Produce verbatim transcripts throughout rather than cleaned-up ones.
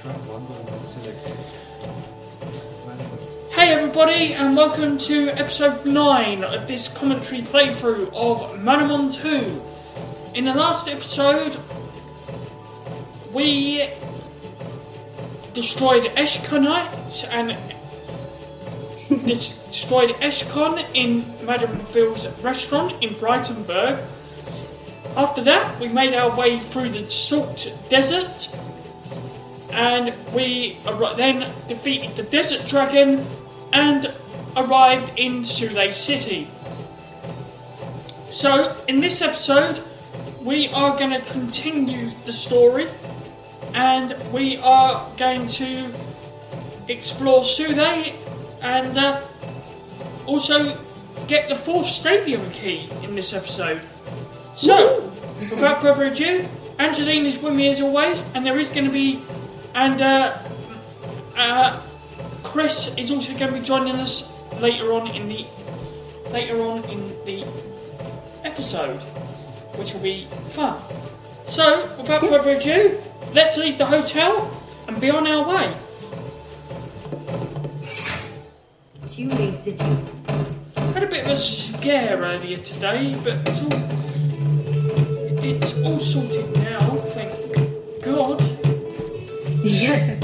Hey everybody, and welcome to episode nine of this commentary playthrough of Manamon two. In the last episode, we destroyed Eshkonite and destroyed Eshkon in Madame Phil's restaurant in Brightonburg. After that, we made our way through the Salt Desert, and we then defeated the Desert Dragon and arrived in Sule City. So, in this episode, we are going to continue the story, and we are going to explore Sule and uh, also get the fourth stadium key in this episode. So, without further ado, Angeline is with me as always, and there is going to be, and uh, uh, Chris is also going to be joining us later on in the later on in the episode, which will be fun. So, without further ado, let's leave the hotel and be on our way. Sule City. Had a bit of a scare earlier today, but it's all it's all sorted now, thank God. Yeah.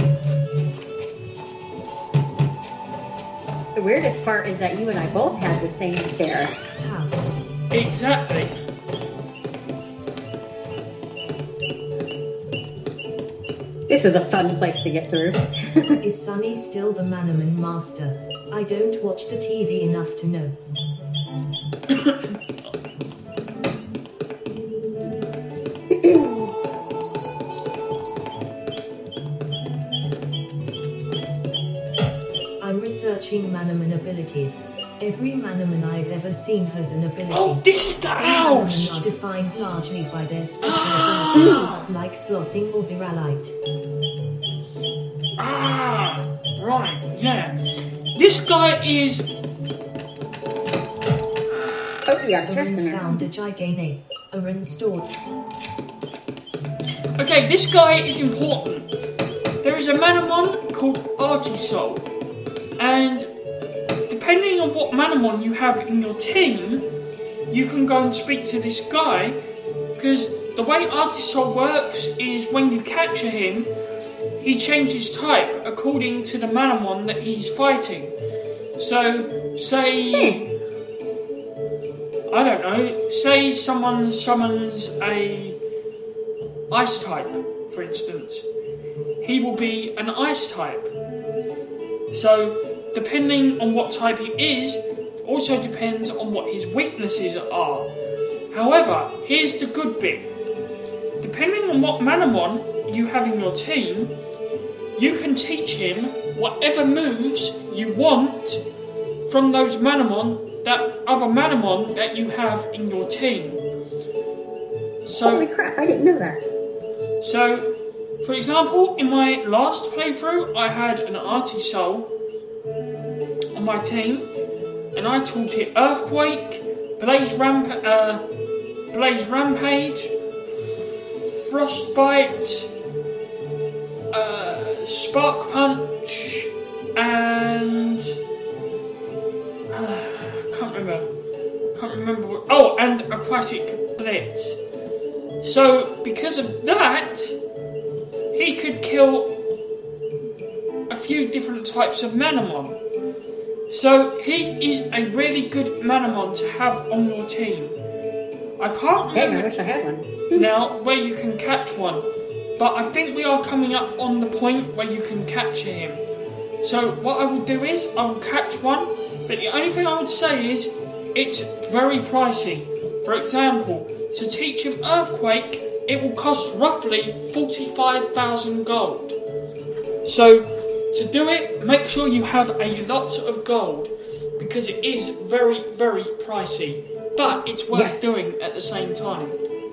The weirdest part is that you and I both had the same stare. House. Exactly. This is a fun place to get through. Is Sunny still the Manaman master? I don't watch the T V enough to know. I'm researching Manaman abilities. Every Manaman I've ever seen has an ability. Oh, this is the Some house! Manaman are defined largely by their special abilities, like slothing or viralite. Ah, right, yeah. This guy is... Oh yeah, Arin Chester. found a Gigane. Arin stored. Okay, this guy is important. There is a Manamon called Artisol, and depending on what Manamon you have in your team, you can go and speak to this guy, because the way Artisol works is when you capture him, he changes type according to the Manamon that he's fighting. So, say... I don't know, say someone summons a ice type, for instance. He will be an ice type. So, depending on what type he is, also depends on what his weaknesses are. However, here's the good bit. Depending on what Manamon you have in your team, you can teach him whatever moves you want from those Manamon, that other Manamon that you have in your team. So, Holy crap, I didn't know that. So, for example, in my last playthrough, I had an Artisol on my team, and I taught it Earthquake, Blaze Ramp, uh, Blaze Rampage, Frostbite, uh, Spark Punch, and uh, can't remember. Can't remember what. Oh, and Aquatic Blitz. So, because of that, he could kill a few different types of Manamon. So, he is a really good Manamon to have on your team. I can't Dang, I remember wish I had one. now where you can catch one, but I think we are coming up on the point where you can capture him. So, what I will do is, I will catch one, but the only thing I would say is, it's very pricey. For example, to teach him Earthquake, it will cost roughly forty-five thousand gold. So, to do it, make sure you have a lot of gold, because it is very, very pricey. But it's worth Yeah. doing at the same time.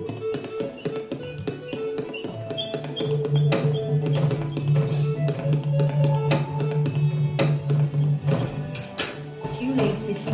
Sule City.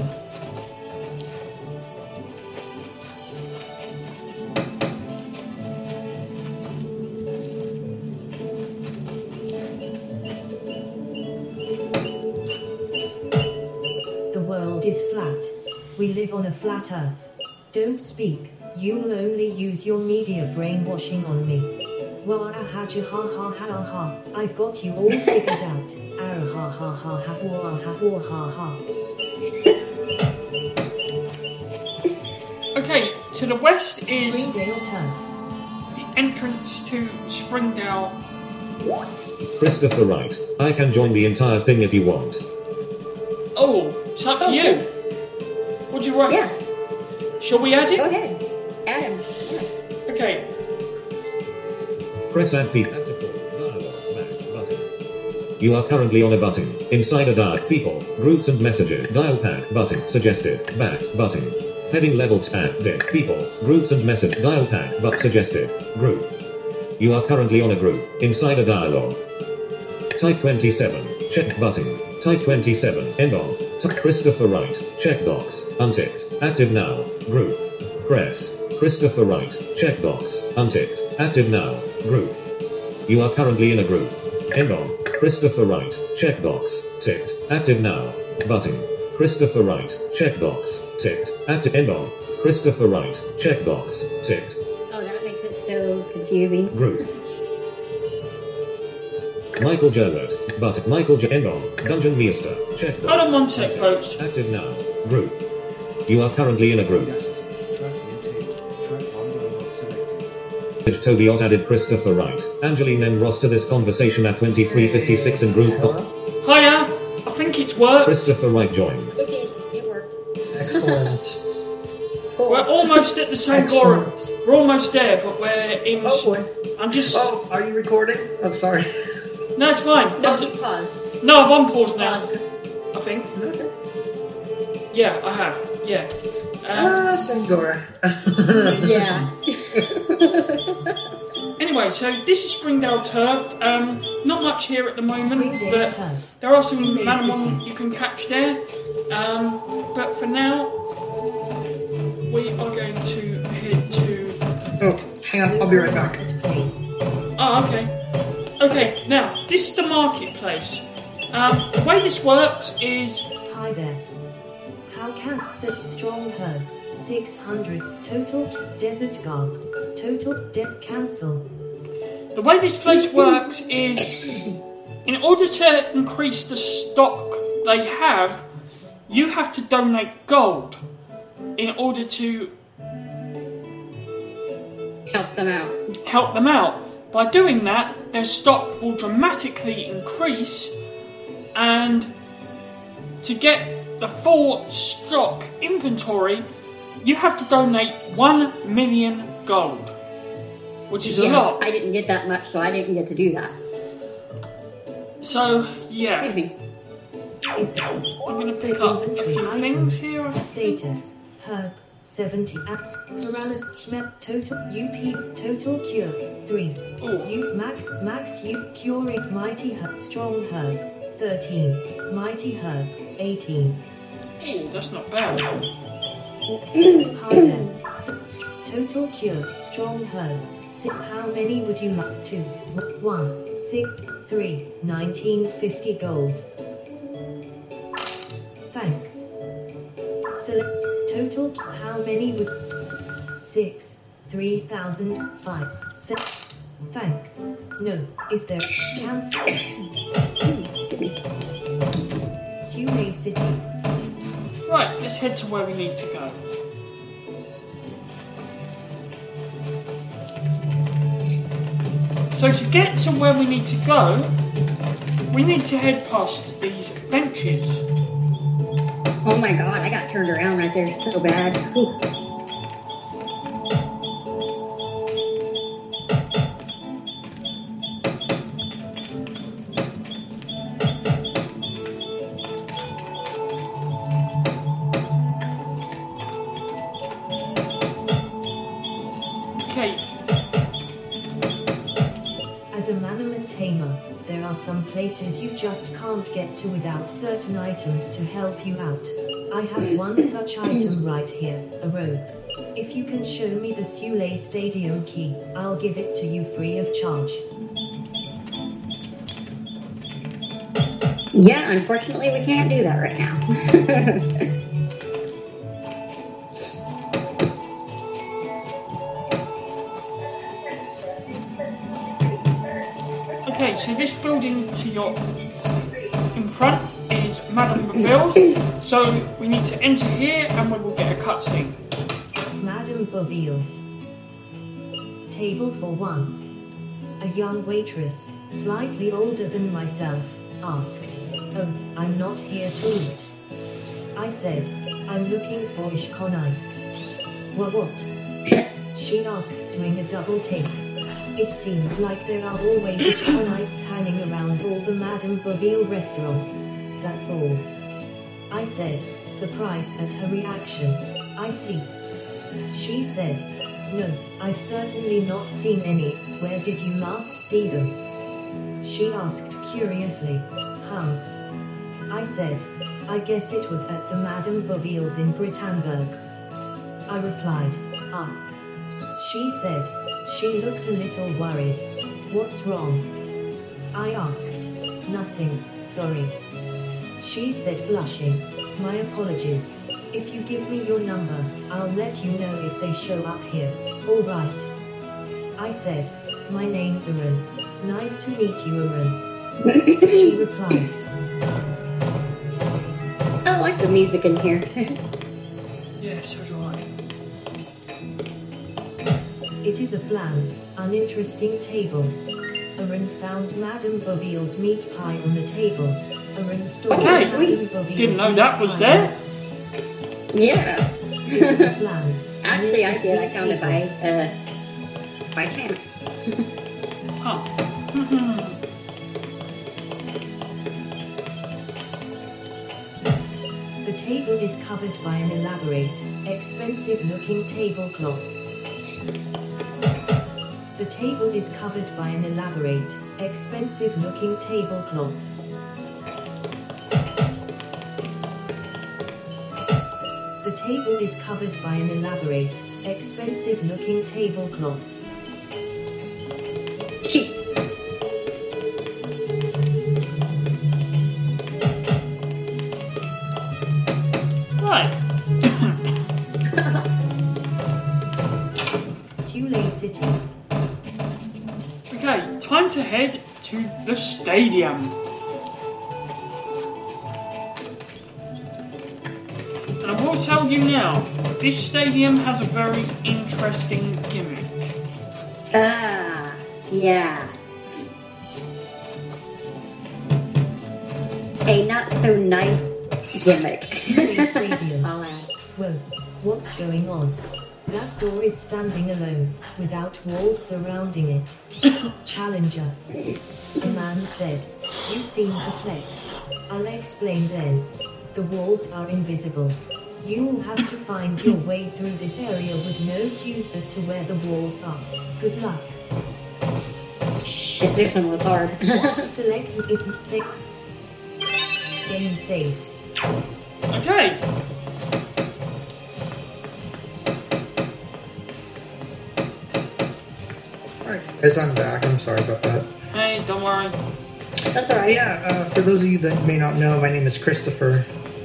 We live on a flat earth. Don't speak. You'll only use your media brainwashing on me. Wah ha ha ha ha ha. I've got you all figured out. Ara ha ha ha ha wah ha wah ha ha. Okay, to the west is Springdale Turf. the entrance to Springdale. Christopher Wright. I can join the entire thing if you want. Oh, it's up to Oh, you. good. What do you reckon? Yeah, Shall we add it? go ahead. Add him. Yeah. Okay. Press add people. Dialogue back button. You are currently on a button. Inside a dial. People, groups and messages. Dial pad button. Suggested. Back button. Heading levels add deck. People, groups and message. Dial pad but suggested. Group. You are currently on a group. Inside a dialogue. Type twenty-seven. Check button. Type twenty-seven. End on. Type Christopher Wright. Checkbox. Unticked. Active now. Group. Press. Christopher Wright. Checkbox. Unticked. Active now. Group. You are currently in a group. End on. Christopher Wright. Checkbox. Ticked. Active now. Button. Christopher Wright. Checkbox. Ticked. Active. End on. Christopher Wright. Checkbox. Ticked. Oh, that makes it so confusing. Group. Michael Jolert. But Michael J. End on. Dungeon Meester. Checkbox. Hold on one sec, folks. Active now. Group. You are currently in a group. Tobiot added Christopher Wright. Angeline M. Ross to this conversation at twenty-three fifty-six in group. Hiya. I think it's worked. Christopher Wright joined. It did. It worked. Excellent. Cool. We're almost at the same forum. Excellent. We're almost there, but we're in. Oh boy. I'm just. Oh, are you recording? I'm sorry. No, it's fine. No, I've you ju- paused. no, I've unpaused now. Paused. I think. Okay. Yeah, I have. Yeah. Um, Ah, Sangora. Yeah. anyway, so this is Springdale Turf. Um, not much here at the moment, Springdale but Turf. there are some Springdale Manamon City. you can catch there. Um, but for now, we are going to head to. Oh, hang on. I'll be right back. Place. Oh, okay. Okay, now this is the marketplace. Um, the way this works is. Hi there. How can sit strong herb? six hundred total desert garb. Total debt cancel. The way this place works is, in order to increase the stock they have, you have to donate gold in order to Help them out. help them out. By doing that, their stock will dramatically increase, and to get the full stock inventory, you have to donate one million gold, which is a Yeah, lot. I didn't get that much, so I didn't get to do that. So, yeah. Excuse me. Is I'm going to Save pick up a inventory few items. things here. I think. Status herb seventy apps paralysis smep total U P total cure three Ooh. U max max U curing mighty herb strong herb thirteen mighty herb eighteen Ooh, that's not bad. Hi there. S- st- total cure strong herb si- how many would you like? Two one six three nineteen fifty gold. Thanks. Select total. How many would? Six. Three thousand five. Se- Thanks. No. Is there cancel? Excuse me. Sule City. Right, let's head to where we need to go. So to get to where we need to go, we need to head past these benches. Oh my god, I got turned around right there so bad. Whew. Okay, As a Manaman tamer, there are some places you just can't get to without certain items to help you out. I have one such item right here, a rope. If you can show me the Sule Stadium key, I'll give it to you free of charge. Yeah, unfortunately we can't do that right now. Okay, so this building to your in front is Madame Boville. So we need to enter here and we will get a cutscene. Madame Boville's. Table for one. A young waitress, slightly older than myself, asked, "Oh, I'm not here to eat." I said, "I'm looking for Ishkonites." "Well, what?" she asked, doing a double take. "It seems like there are always Ishkonites hanging around all the Madame Boville restaurants. That's all." I said, surprised at her reaction. "I see." She said, "No, I've certainly not seen any. Where did you last see them?" She asked curiously. "Huh?" I said, "I guess it was at the Madame Boville's in Britannburg." I replied, "Ah." She said. She looked a little worried. "What's wrong?" I asked. "Nothing, sorry." She said, blushing. "My apologies. If you give me your number, I'll let you know if they show up here. All right." I said, "My name's Aaron. Nice to meet you, Aaron." She replied. I like the music in here. Yeah, so do I. It is a bland, uninteresting table. Aaron found Madame Boville's meat pie on the table. Aaron stole Okay, Madame Boville's didn't know meat that was pie. there. Yeah. It is a bland, Actually, I see it. I uninteresting found it by table. uh by chance. Huh. The table is covered by an elaborate, expensive-looking tablecloth. The table is covered by an elaborate, expensive-looking tablecloth. The table is covered by an elaborate, expensive-looking tablecloth. Cheap. Right. Sule City. Okay, time to head to the stadium. And I will tell you now, this stadium has a very interesting gimmick. Ah, yeah. A not so nice gimmick. Sule Stadium. I'll add. Whoa, what's going on? That door is standing alone, without walls surrounding it. Challenger. The man said, "You seem perplexed. I'll explain then. The walls are invisible. You will have to find your way through this area with no cues as to where the walls are. Good luck." Shit, this one was hard. Select it. Say. Game saved. Okay. Alright, guys, I'm back. I'm sorry about that. Hey, don't worry. That's alright. Yeah, uh, for those of you that may not know, my name is Christopher.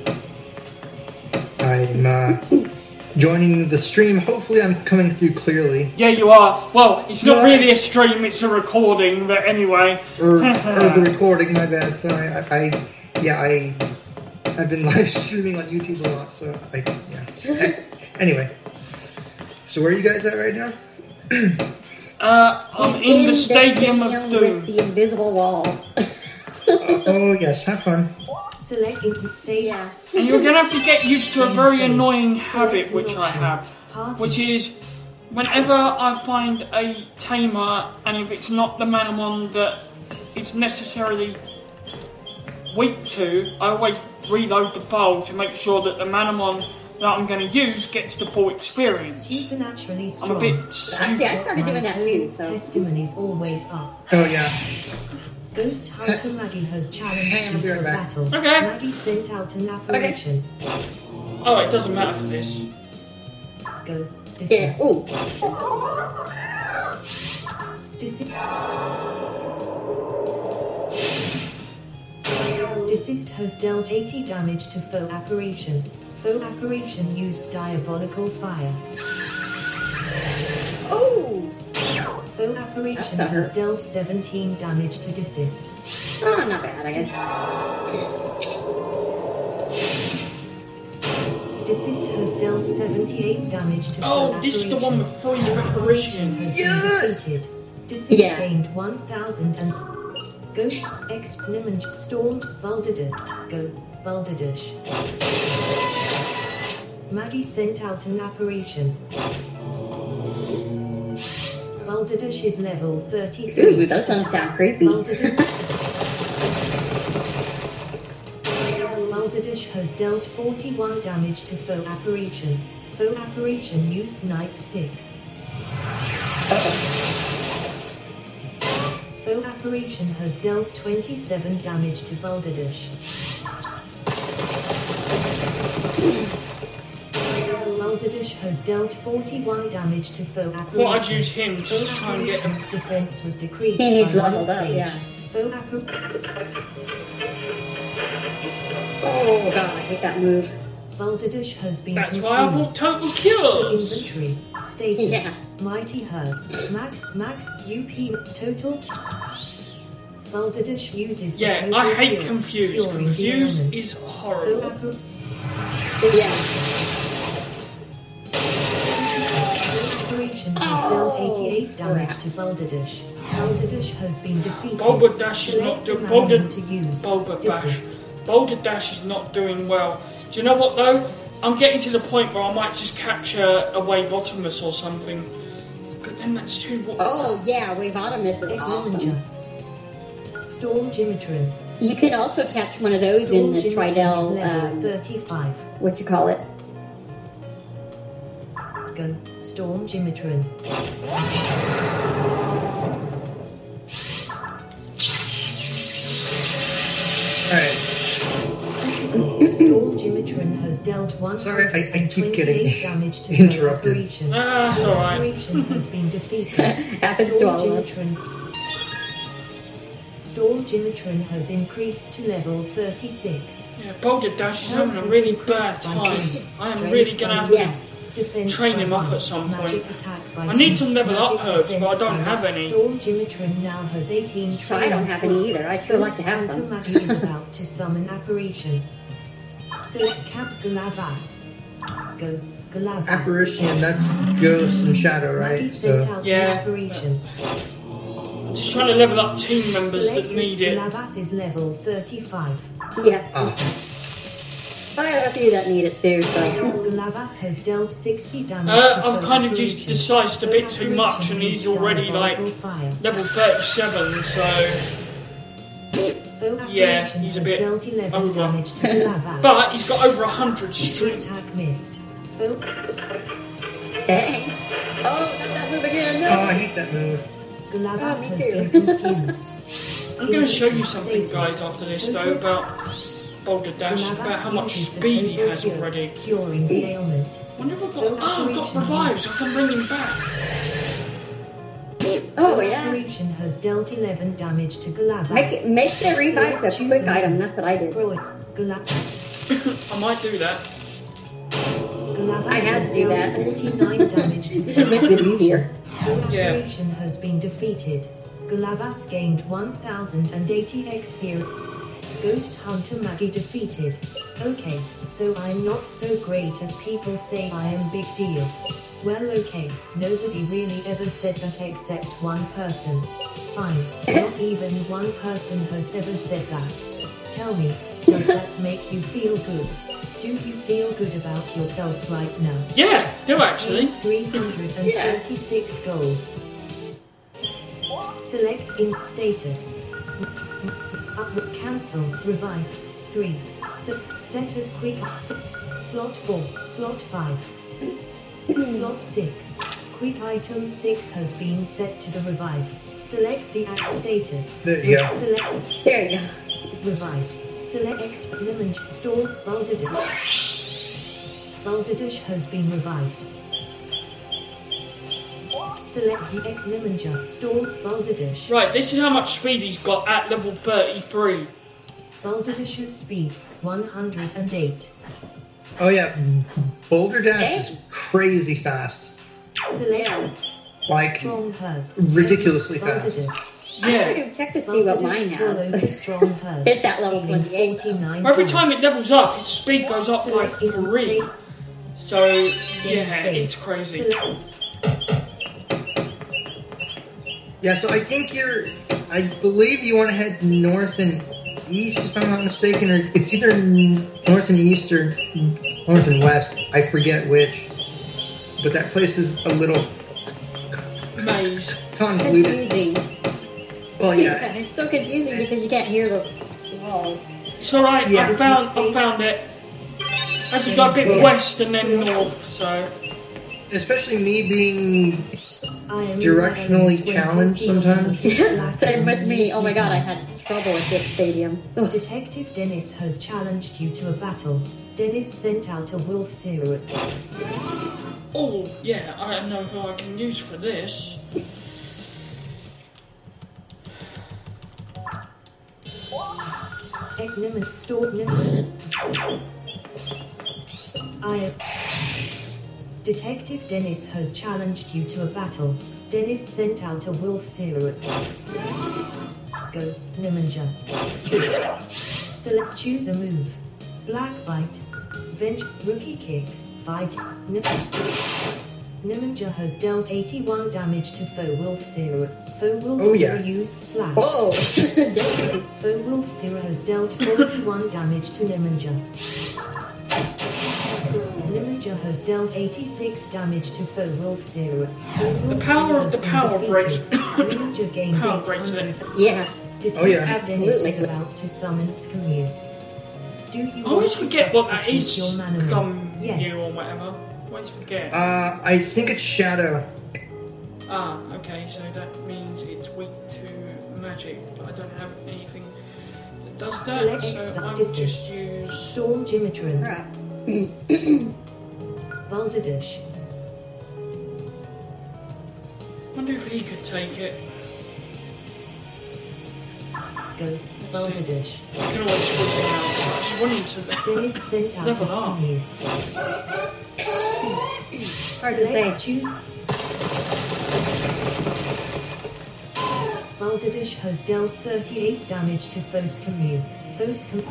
I'm uh, joining the stream. Hopefully, I'm coming through clearly. Yeah, you are. Well, it's not No. really a stream, it's a recording, but anyway. Or, or the recording, my bad. Sorry. I, I yeah, I I've been live streaming on YouTube a lot, so I yeah. Anyway, so where are you guys at right now? Uh, I'm He's in the Stadium of Doom. with the invisible walls. Uh, oh yes, have fun. Select it. Say. Yeah. And you're going to have to get used to a very annoying habit which I have, which is whenever I find a tamer, and if it's not the Manamon that it's necessarily weak to, I always reload the file to make sure that the Manamon that I'm going to use gets the full experience. Supernaturally I'm strong. a bit stupid. Actually, I started doing that too, so. Testimonies always up. Oh yeah. Ghost Hunter Maggie has challenged Hang on, I'll be you right to back. battle. Okay. Maggie sent out an apparition. Oh, it doesn't matter for this. Go. Yeah. Desist. Ooh. Desist. Desist has dealt eighty damage to foe apparition. Foe apparition used diabolical fire. Ooh. Foe apparition That's not has hurt. dealt seventeen damage to desist. Oh, not bad, I guess. Desist has dealt seventy-eight damage to Oh, foe this is the apparition. one with three Apparition apparitions. has Yes! been defeated. Desist Yeah. gained one thousand and Ghosts Exponiment stormed Balderdish. Go, Balderdish. Maggie sent out an apparition. Balderdish is level thirty-three. Ooh, those don't sound creepy. Balderdish. Balderdish has dealt forty-one damage to foe apparition. Foe apparition used Nightstick. Foe apparition has dealt twenty-seven damage to Balderdish. Balderdish has dealt forty-one damage to foe apparition. Thought I'd use him just to try and get him. Apparition's defense was decreased He needs by one leveled up, stage. yeah. Foe appar- Oh god, I hate that move. Balderdish has been That's why I bought confused. Total Cures. Inventory, status, Yeah. Mighty Herb, Max, Max, U P, Total. Balderdish uses the Yeah, total I hate cure, Confuse. curing the Confuse ailment. is Foe horrible. appar- Yeah. Apparition has dealt eighty-eight damage to Balderdish. Balderdish has been defeated. Balderdash is Select not the doing. manual Boulder, to use. Boulder Bash. Desist. Boulder Dash is not doing well. Do you know what though? I'm getting to the point where I might just catch a, a Waveotimus or something. But then that's too. What? Oh yeah, Waveotimus is awesome. Ecologer. Storm Gimatron. You can also catch one of those in the Storm Gimatron is Tridel, level um, thirty-five. what you call it? Go. Storm Gimatron. Alright. Storm Gimatron has dealt one Sorry, I- I hundred keep twenty-eight getting damage to interrupted. Operation. Ah, that's alright. Operation has been defeated. Happens to all of us. Gimatron. Storm Gimatron has increased to level thirty-six. Yeah, Boulder Dash is having a Health really is bad increased by time. two. I am Strength really gonna by have two. Yeah. Defense train by him up one. at some Magic point. attack by I need two. some level up Magic herbs, but I defense don't by have one. any. Storm Gimatron now has eighteen. So I don't have any either. I'd sure like to have some. Magic is about to summon apparition. Select Cap Galava. Go Galava. Apparition, that's Ghost and Shadow, Maggie right? sent So, out Yeah. an apparition. I'm just trying to level up team members Select that need it. Galavath is level thirty-five. Yeah. ah, I have a few that need it too, so. Galavath has dealt sixty damage. Uh, to I've foe kind of just apparition. decised a Foe bit too much, apparition and he's used already like diabolical fire. level thirty-seven, so. Foe Yeah, apparition he's a has bit dealt eleven over. damage to Galavath. But he's got over a hundred strength. Attack missed. Foe Dang. Oh, not that move again. oh, I No. hate that move. Galavath Oh, me has too. been confused. I'm going to show you something, Status. guys, after this though Total- about Boulder Dash, Galavath about how much uses the speed he total has cure, already. Curing the ailment. I wonder if I've got. Oh, I've got revives. I can bring him back. Oh Foe yeah. apparition has dealt eleven damage to Galavath. Make it, make the revives a quick item. That's what I did. Bro- Galavath. I might do that. Galavath I had has to do dealt that. forty-nine damage to It just makes it easier. Foe Yeah. apparition has been defeated. Galavath gained one thousand eighty experience. Ghost Hunter Maggie defeated. Okay, so I'm not so great as people say I am big deal. Well okay, nobody really ever said that except one person. Fine, not even one person has ever said that. Tell me, does that make you feel good? Do you feel good about yourself right now? Yeah, do actually. three hundred thirty-six gold. Select in status. Upward cancel. Revive. three. S- set as quick. S- s- slot four. Slot five. Slot six. Quick item six has been set to the revive. Select the act status. There you go. Select There you go. revive. Select experiment store Balderdish. Balderdish has been revived. Select the Eklimanger store Balderdish. Right, this is how much speed he's got at level thirty-three. Balderdish's speed one hundred eight. Oh yeah, Boulder Dash is crazy fast. Select like Strong herb. ridiculously fast. I Yeah. should check to see what mine has. Strong herb. It's at level Healing twenty-eight. forty-nine Every points. time it levels up, its speed goes up by Select in three. save. So, yeah, Save. it's crazy. Select- Yeah, so I think you're. I believe you want to head north and east, if I'm not mistaken, or it's either n- north and east or n- north and west. I forget which. But that place is a little Maze. convoluted. Confusing. Well, yeah. It's so confusing because you can't hear the walls. It's alright, Yeah. I found I found it. As you go a bit Cool. west and then north, so. Especially me being I am Directionally in challenged sometimes. Same with me. Oh my god, I had trouble with this stadium. Ugh. Detective Dennis has challenged you to a battle. Dennis sent out a wolf zero. Oh, yeah, I know who I can use for this. Eknim Stortnim. I. Detective Dennis has challenged you to a battle. Dennis sent out a wolf zero. Go, Niminja. Select choose a move. Black bite. Venge rookie kick. Fight. Nim- Niminja has dealt eighty-one damage to foe wolf zero. Foe wolf Oh, yeah. zero used slash. Whoa! Foe Wolf Zero has dealt forty-one damage to Niminja. Niminja has dealt eighty-six damage to Foe Wolf Zero. Foe The Wolf power Zero of has the been power defeated. bracelet. Niminja gained Power eight bracelet. hundred. Yeah. Detective Oh, yeah. Dennis Absolutely. is about to summon Scamu. Do you I always want to forget what that substitute is. your mana? Gum Yes. you or whatever. I always forget. Uh, I think it's Shadow. Ah, okay, so that means it's weak to magic, but I don't have anything that does that, Select so extra I will distance. just use. Storm Jimatron. Crap. Balderdash. Wonder if he could take it. Go. Balderdash. I can always switch it out. I just want him to. Dennis sent out a Level up. Scamu. Hard to say. Select choose. Balderdash has dealt thirty-eight damage to Fos Camus. Fos Camus.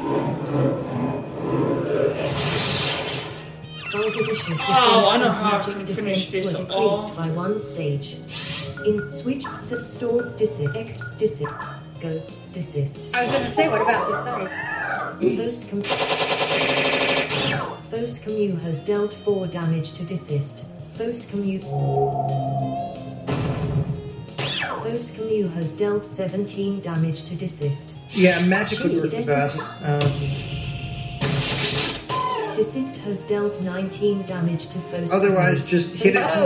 Balderdash has Oh, I know defense how I and can magic finish defense this. were decreased Oh. by one stage. In switch, set, store, desist, X, desist, go, desist. I was gonna say, what about this size? Fos Camus. Fos Camus has dealt four damage to desist. Fos Camus. Fos Camus has dealt seventeen damage to desist. Yeah, magic would work Jeez. best. Um, Desist has dealt nineteen damage to Fos otherwise, Camus. just hit it. Oh.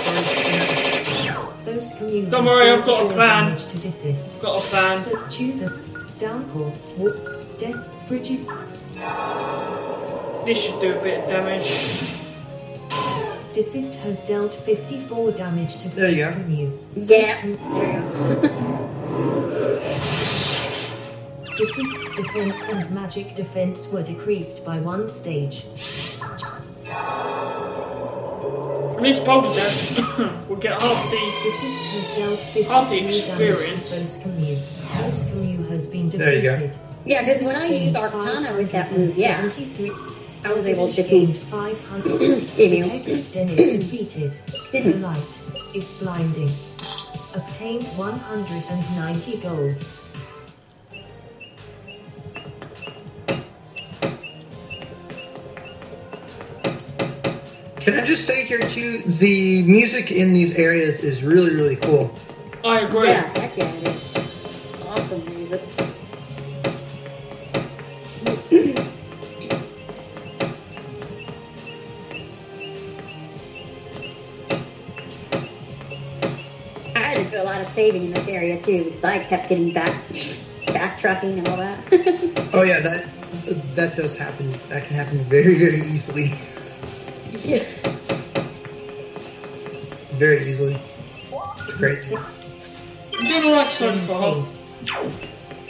Fos Camus Don't has worry, dealt I've got a four plan. damage to desist. Got a plan. So choose a downpour, warp, death, frigid. This should do a bit of damage. Desist has dealt fifty-four damage to There you Fos go. Camus. Yeah. There you go. Desist's defense and magic defense were decreased by one stage. At least Balderdash will get half the. Desist has dealt Half the fifty-three damage experience. to Fos Camus. Fos Camus has been There you go. defeated. Yeah, because when I used Arcana with that move, yeah, I was able to defeat. five hundred. Excuse me. Detective Dennis defeated. Excuse me. The light. It's blinding. Obtained one hundred ninety gold. Can I just say here too, the music in these areas is really, really cool. I agree. Yeah, heck yeah, it is. It's awesome music. I had to do a lot of saving in this area too, because I kept getting back backtracking and all that. Oh yeah, that that does happen. That can happen very, very easily. Yeah. Very easily. It's crazy. I'm doing alright so Been far. saved.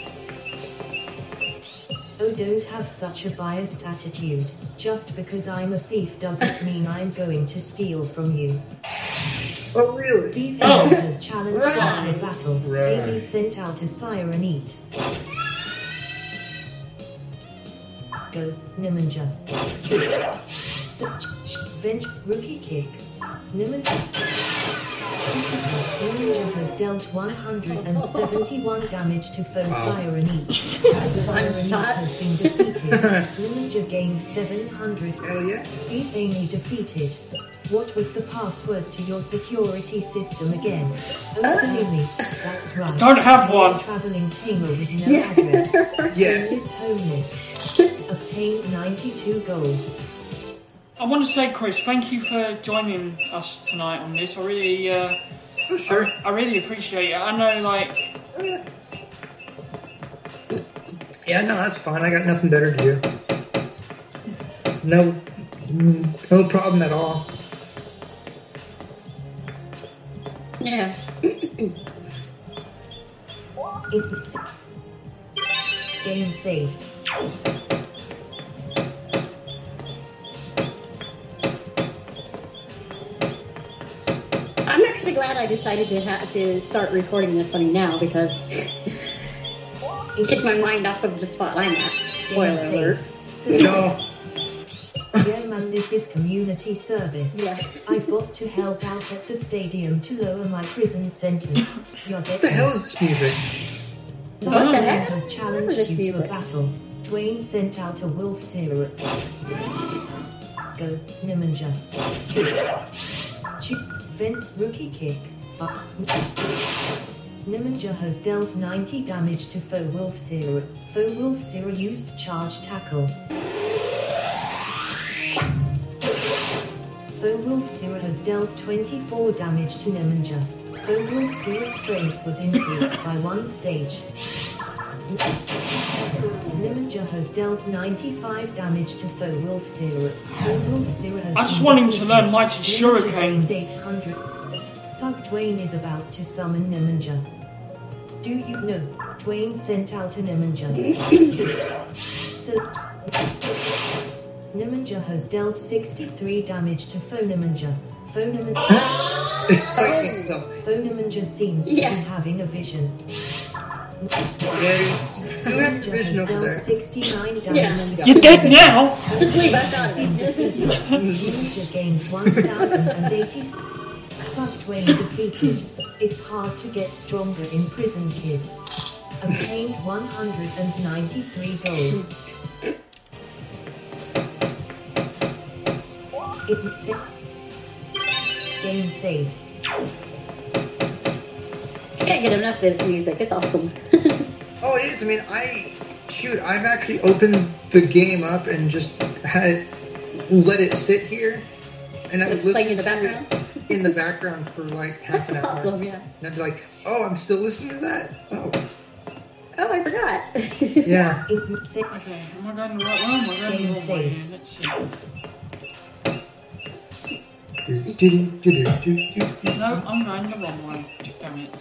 Oh, don't have such a biased attitude. Just because I'm a thief doesn't mean I'm going to steal from you. Oh, really? Thief Oh. has challenged Right. into battle. Right. Amy sent out a siren eat. Go, Niminja. Such Venge rookie kick. Niminja. Niminja has dealt one hundred seventy-one damage to foe Wow. siren each. Siren each shot. has been defeated. Niminja gained seven hundred. Hell yeah. Thief Amy defeated. What was the password to your security system again? Oh, silly me. That's right. Don't have one. Traveling tamer with no Yeah. address. Yeah. His homeless. Obtained ninety-two gold. I want to say, Chris, thank you for joining us tonight on this. I really, uh, Oh, sure. I really appreciate it. I know, like, Yeah, no, that's fine. I got nothing better to do. No, no problem at all. Yeah. It's game saved. I'm actually glad I decided to ha- to start recording this on you now because it gets my mind off of the spot I'm at. Spoiler Game alert. saved. No. Yeah, man, this is community service. Yeah. I've got to help out at the stadium to lower my prison sentence. You're What the hell is this music? What the Dwayne heck? has What challenged is this you to a music? battle. Dwayne sent out a wolf syrup. Go, Niminja. Chip, vent, rookie kick. Fuck. Niminja has dealt ninety damage to foe wolf syrup. Foe wolf syrup used charge tackle. Foe wolf syrup has dealt twenty-four damage to Niminja. Foe wolf syrup's strength was increased by one stage. Niminja has dealt ninety-five damage to foe wolf syrup. Foe wolf syrup has I just been want him to defeated. learn Mighty Niminja Shuriken. gained eight hundred. Thug Dwayne is about to summon Niminja. Do you know? Dwayne sent out a Niminja. So, Niminja has dealt sixty-three damage to foe Niminja. Foe Niminja, It's like it's the, foe Niminja seems to Yeah. be having a vision. yeah, you have Niminja vision has over dealt there. sixty-nine damage Yeah. to you're dead now. Just leave us out of been it. defeated. Ninja gains one thousand eighty. Thug Dwayne defeated. It's hard to get stronger in prison, kid. Obtained one hundred ninety-three gold. It's game saved. Can't get enough of this music. It's awesome. Oh, it is. I mean, I shoot. I've actually opened the game up and just had it, let it sit here, and I would Playing listen in the to background. it in the background for like half That's an hour. awesome. Yeah. And I'd be like, "Oh, I'm still listening to that." Oh, Oh, I forgot. yeah. It's Okay, am I going the right way? Am I going the wrong way? Saved. Let's see. No, I'm going the wrong way. Damn it.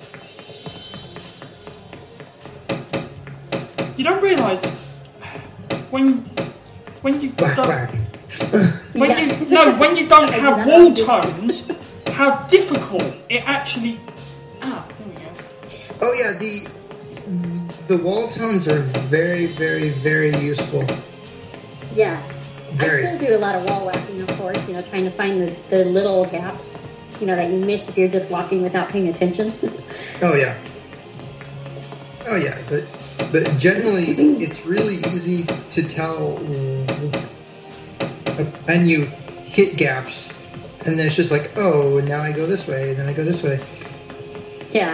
You don't realise when when you Whack don't, whack. when Yeah. you no when you don't have Exactly. wall tones, how difficult it actually. Ah, there we go. Oh yeah, the the wall tones are very, very, very useful. Yeah. Very. I still do a lot of wall whacking, of course, you know, trying to find the, the little gaps, you know, that you miss if you're just walking without paying attention. Oh yeah. Oh yeah, but but generally it's really easy to tell uh, when you hit gaps, and then it's just like, oh, now I go this way, and then I go this way, Yeah.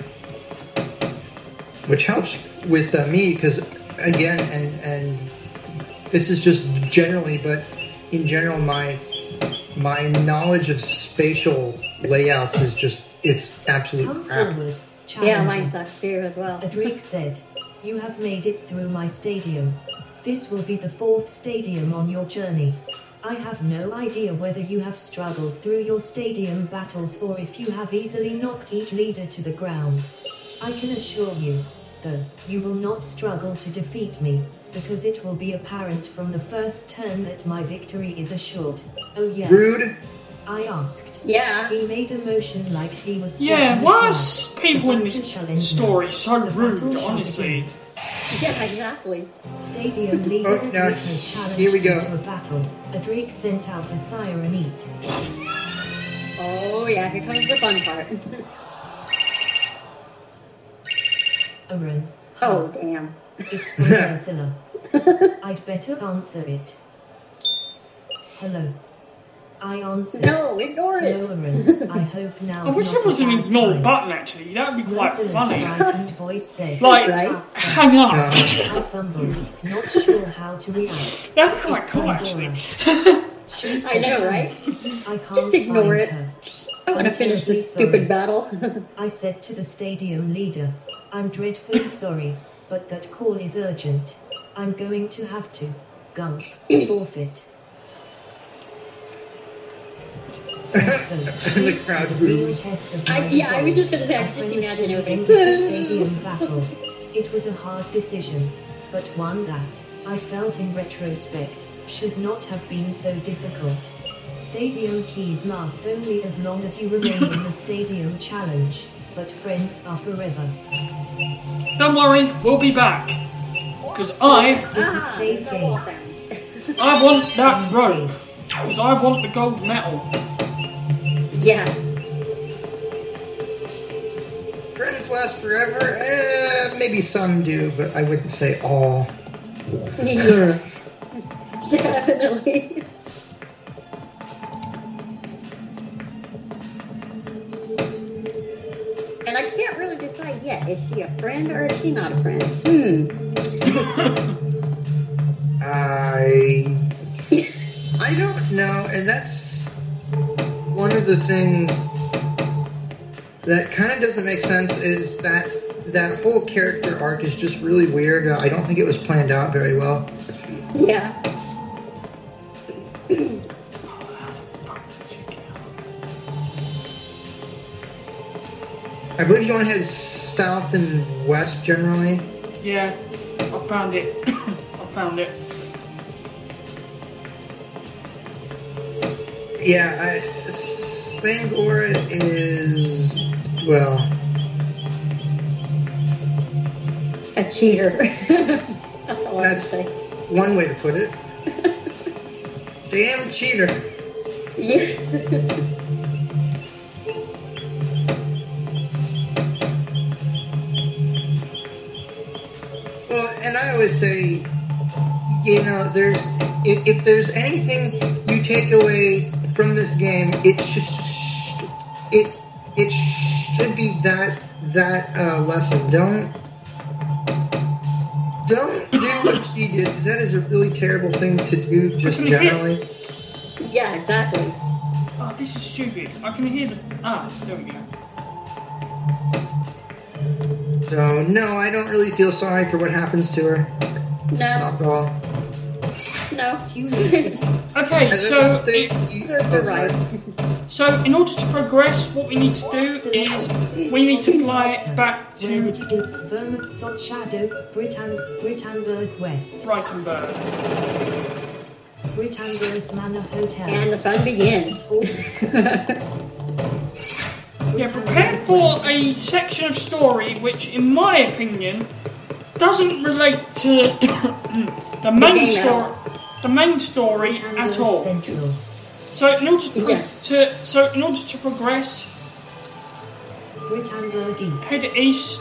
which helps with uh, me because again, and and this is just generally, but in general, my my knowledge of spatial layouts is just it's absolute come crap. forward. Yeah, Challenger. mine sucks too as well. Adric said, "You have made it through my stadium. This will be the fourth stadium on your journey. I have no idea whether you have struggled through your stadium battles or if you have easily knocked each leader to the ground. I can assure you, though, you will not struggle to defeat me, because it will be apparent from the first turn that my victory is assured. Oh yeah, Rude. I asked. Yeah. He made a motion like he was Yeah, sweating why blood. are people in this story so rude, honestly? Yeah, exactly. Stadium leader Oh, now, Drake has challenged here we go. him to a battle. A Drake sent out a siren eat. Oh, yeah, here comes the fun part. Aaron. Oh, damn. It's from Ursula. I'd better answer it. Hello. I answered. No, ignore it. Hello, Aaron. I hope now's I wish not there was a an bad ignore time. button, actually. That would be quite Ursula's funny. frightened voice said. Like, Right? hang up. Uh, I fumbled, not sure how to react. That'd be quite It's cool, Pandora. actually. She I know, said, right? I can't Just ignore find it. her. I want to I'm finish terribly this stupid sorry. battle. I said to the stadium leader, I'm dreadfully sorry, but that call is urgent. I'm going to have to go forfeit. Also, the this crowd is a real boos. test of I- my yeah, I was resolve. just gonna say, I A could just premature imagine everybody. end of the stadium battle. It was a hard decision, but one that, I felt in retrospect, should not have been so difficult. Stadium keys last only as long as you remain in the stadium challenge, but friends are forever. Don't worry, we'll be back. Because I, Ah, Save there's our wall game. sounds. I want that Game rope. saved. Because I want the gold medal. Yeah. Friends last forever? Eh, maybe some do, but I wouldn't say all. Yeah. Definitely. And I can't really decide yet. Is she a friend or is she not a friend? Hmm. I I don't know, and that's one of the things that kind of doesn't make sense. Is that that whole character arc is just really weird. I don't think it was planned out very well. Yeah. I believe you only had south and west generally. Yeah, I found it. I found it. Yeah, I, Spangora is well. A cheater. That's all I can That's say. one way to put it. Damn cheater. Yeah. Well, and I always say, you know, there's if, if there's anything you take away from this game, it should it it should be that that uh, lesson. Don't don't do what she did, because that is a really terrible thing to do, just Listen, hit. generally. Yeah, exactly. Oh, this is stupid. I can hear the... Ah, there we go. So no, I don't really feel sorry for what happens to her. No. Not at all. No. Okay, As I so... would say, it- you- Serves oh, her sorry. right. So, in order to progress, what we need to do is we need to fly back to Vermont Sod Shadow, Britan, Britanburg West, Brightonburg. Britanburg Manor Hotel. And the fun begins. Yeah, prepare for a section of story which, in my opinion, doesn't relate to the main game at story. all. The main story at Britanburg all. Central. So, in order to, pro- Yes. to so in order to progress, Britanburg East. head east.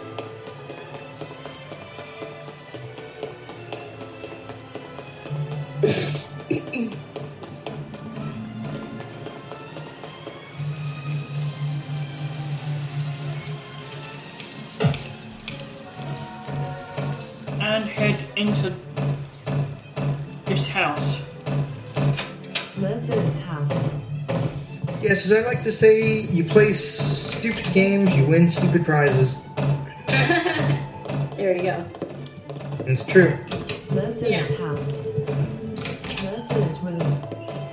And head into this house. Mercer's house. Yes, as I like to say, you play stupid games, you win stupid prizes. There you go. It's true. Mercer's Yeah. house. Mercer's room.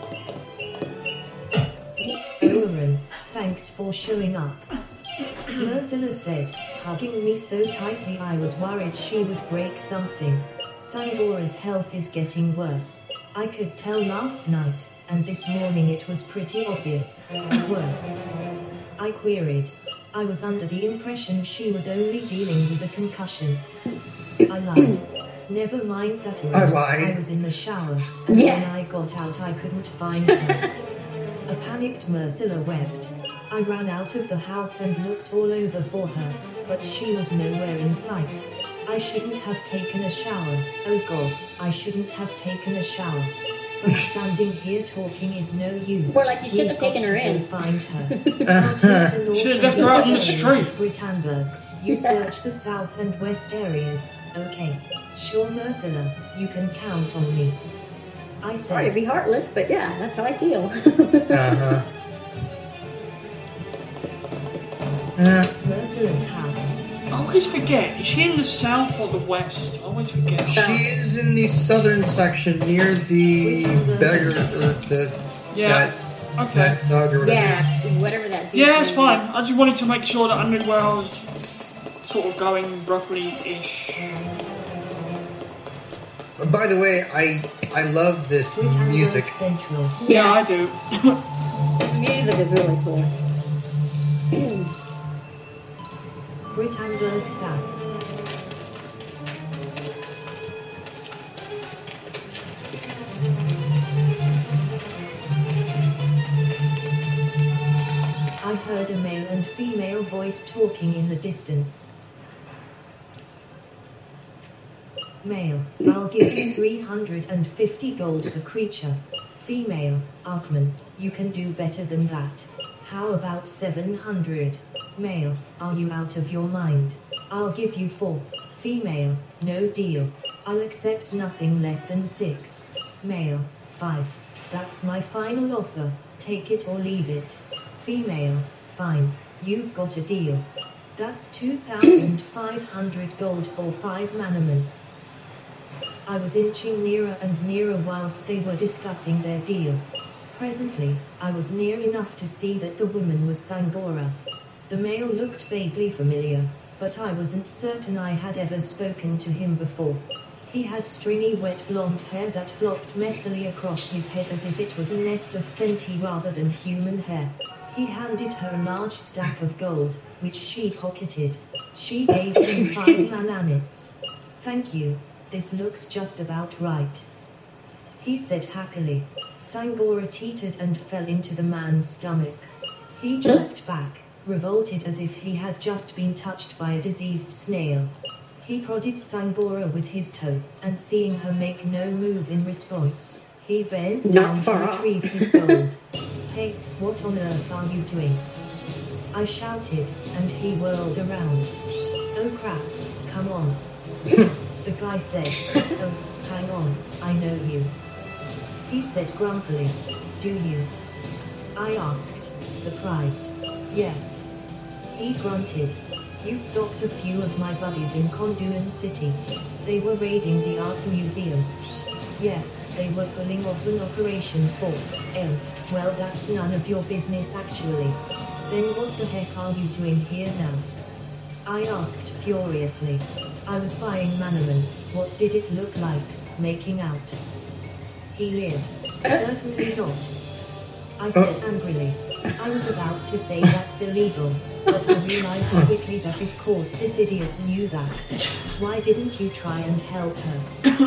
Oren, thanks for showing up. Mercila said, hugging me so tightly I was worried she would break something. Sandora's health is getting worse. I could tell last night. and this morning it was pretty obvious. Worse. I queried. I was under the impression she was only dealing with a concussion. I lied. Never mind that. I lied. I was in the shower, and Yeah. when I got out I couldn't find her. A panicked Mercilla wept. I ran out of the house and looked all over for her, but she was nowhere in sight. I shouldn't have taken a shower. Oh God, I shouldn't have taken a shower. But standing here talking is no use. More like you should We've have taken got her to go in. Find her. I'll take the north Should have and left her out on the west street. areas of Britanburg. You search the south and west areas. Okay. Sure, Mercilla, you can count on me. I Sorry to said. be heartless, but yeah, that's how I feel. Uh-huh. Uh, Mercilla's house. I always forget. Is she in the south or the west? I always forget. she's in the southern section near the beggar, or the, Yeah. that, Okay. that thug or whatever. Yeah, whatever that dude's Yeah, it's name fine. is. I just wanted to make sure that I knew where I was sort of going roughly-ish. By the way, I I love this Britanburg music. Central. Yeah, Yeah. I do. The music is really cool. Britanburg South. I heard a male and female voice talking in the distance. Male, I'll give you three hundred fifty gold per creature. Female, Arkman, you can do better than that. How about seven hundred? Male, are you out of your mind? I'll give you four. Female, no deal. I'll accept nothing less than six. Male, five. That's my final offer. Take it or leave it. Female, fine. You've got a deal. That's two thousand five hundred gold for five manamen. I was inching nearer and nearer whilst they were discussing their deal. Presently, I was near enough to see that the woman was Sangora. The male looked vaguely familiar, but I wasn't certain I had ever spoken to him before. He had stringy wet blonde hair that flopped messily across his head as if it was a nest of senti rather than human hair. He handed her a large stack of gold, which she pocketed. She gave him five mananits. Thank you. This looks just about right. He said happily. Sangora teetered and fell into the man's stomach. He jerked back, revolted as if he had just been touched by a diseased snail. He prodded Sangora with his toe, and seeing her make no move in response, he bent Not down to far off. retrieve his gold. Hey, what on earth are you doing? I shouted, and he whirled around. Oh crap, come on. The guy said, oh, hang on, I know you. He said grumpily, do you? I asked, surprised. Yeah. He grunted. You stopped a few of my buddies in Conduin City. They were raiding the art museum. Yeah, they were pulling off an operation for, oh, well that's none of your business actually. Then what the heck are you doing here now? I asked furiously. I was buying Manaman. What did it look like, making out? He leered. Certainly not. I said angrily. I was about to say that's illegal, but I realized quickly that of course this idiot knew that. Why didn't you try and help her?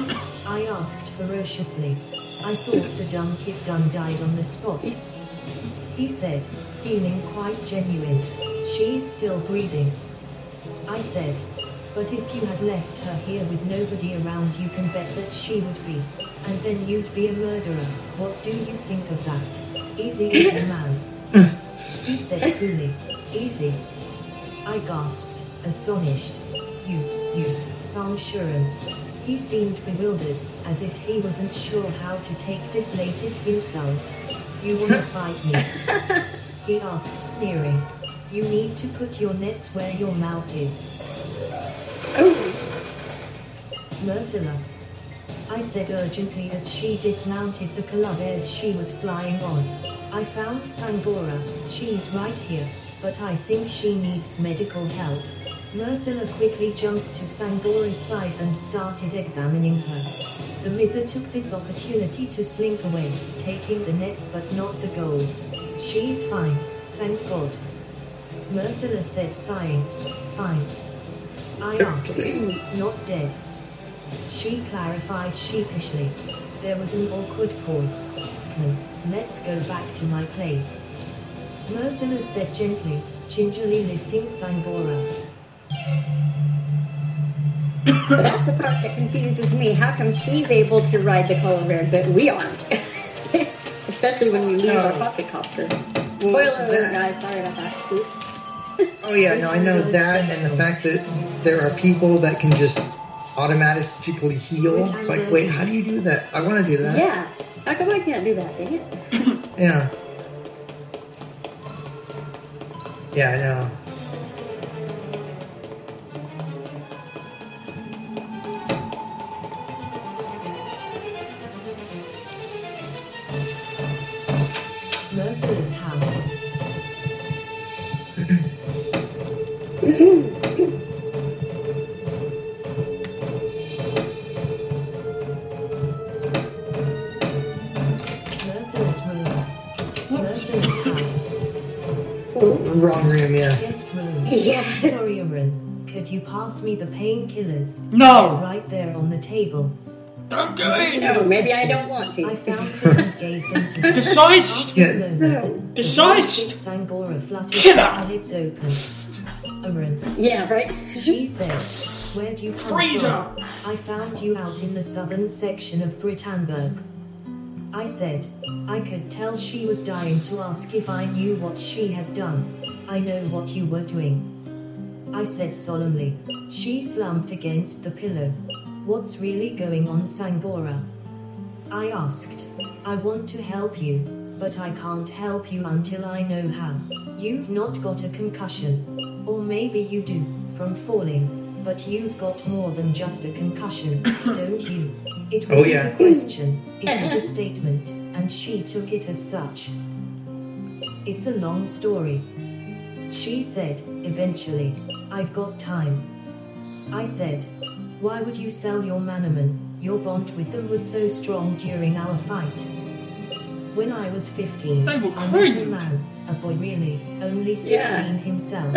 I asked ferociously. I thought the dumb kid done died on the spot. He said, seeming quite genuine. She's still breathing. I said, but if you had left her here with nobody around you can bet that she would be. And then you'd be a murderer. What do you think of that? Easy easy man. He said coolly. Easy. I gasped, astonished. You, you, Sam Shuren. He seemed bewildered, as if he wasn't sure how to take this latest insult. You wanna fight me? He asked sneering. You need to put your nets where your mouth is. Oh, Mercilla. I said urgently as she dismounted the Kalabed she was flying on. I found Sangora, she's right here, but I think she needs medical help. Mercilla quickly jumped to Sangora's side and started examining her. The Mizzer took this opportunity to slink away, taking the nets but not the gold. She's fine, thank God. Mercilla said, sighing. Fine. I asked, not dead. She clarified sheepishly. There was an awkward pause. No, let's go back to my place. Mercilla said gently, gingerly lifting Sangora. That's the part that confuses me. How come she's able to ride the Colorado but we aren't? Especially when we lose our pocket copter. Spoiler Well, alert, that- guys. Sorry about that. Oops. Oh yeah, no, I know that, and the fact that there are people that can just automatically heal. It's like, wait, how do you do that? I want to do that. Yeah. How come I can't do that? Dang it. Yeah. Yeah, I know. Mercilla's house. Mercilla's room. Mercilla's house. Wrong room, yeah. Guest room. Yeah. Sorry, Aaron. Could you pass me the painkillers? No! Right there on the table. Don't do it! No, maybe I don't want I to. found them and gave them to her. Decised! Yeah. Moment, Decised! Sangora fluttered Killer! her eyelids open. Aaron, Yeah, right? she said, where do you come Freezer! from? I found you out in the southern section of Britannburg. I said, I could tell she was dying to ask if I knew what she had done. I know what you were doing. I said solemnly. She slumped against the pillow. What's really going on, Sangora? I asked. I want to help you, but I can't help you until I know how. You've not got a concussion. Or maybe you do, from falling, but you've got more than just a concussion, don't you? It Oh, wasn't yeah. a question, it was a statement, and she took it as such. It's a long story. She said, eventually, I've got time. I said, why would you sell your Manaman? Your bond with them was so strong during our fight. When I was fifteen, They were I met a crude. man, a boy really, only sixteen Yeah. himself.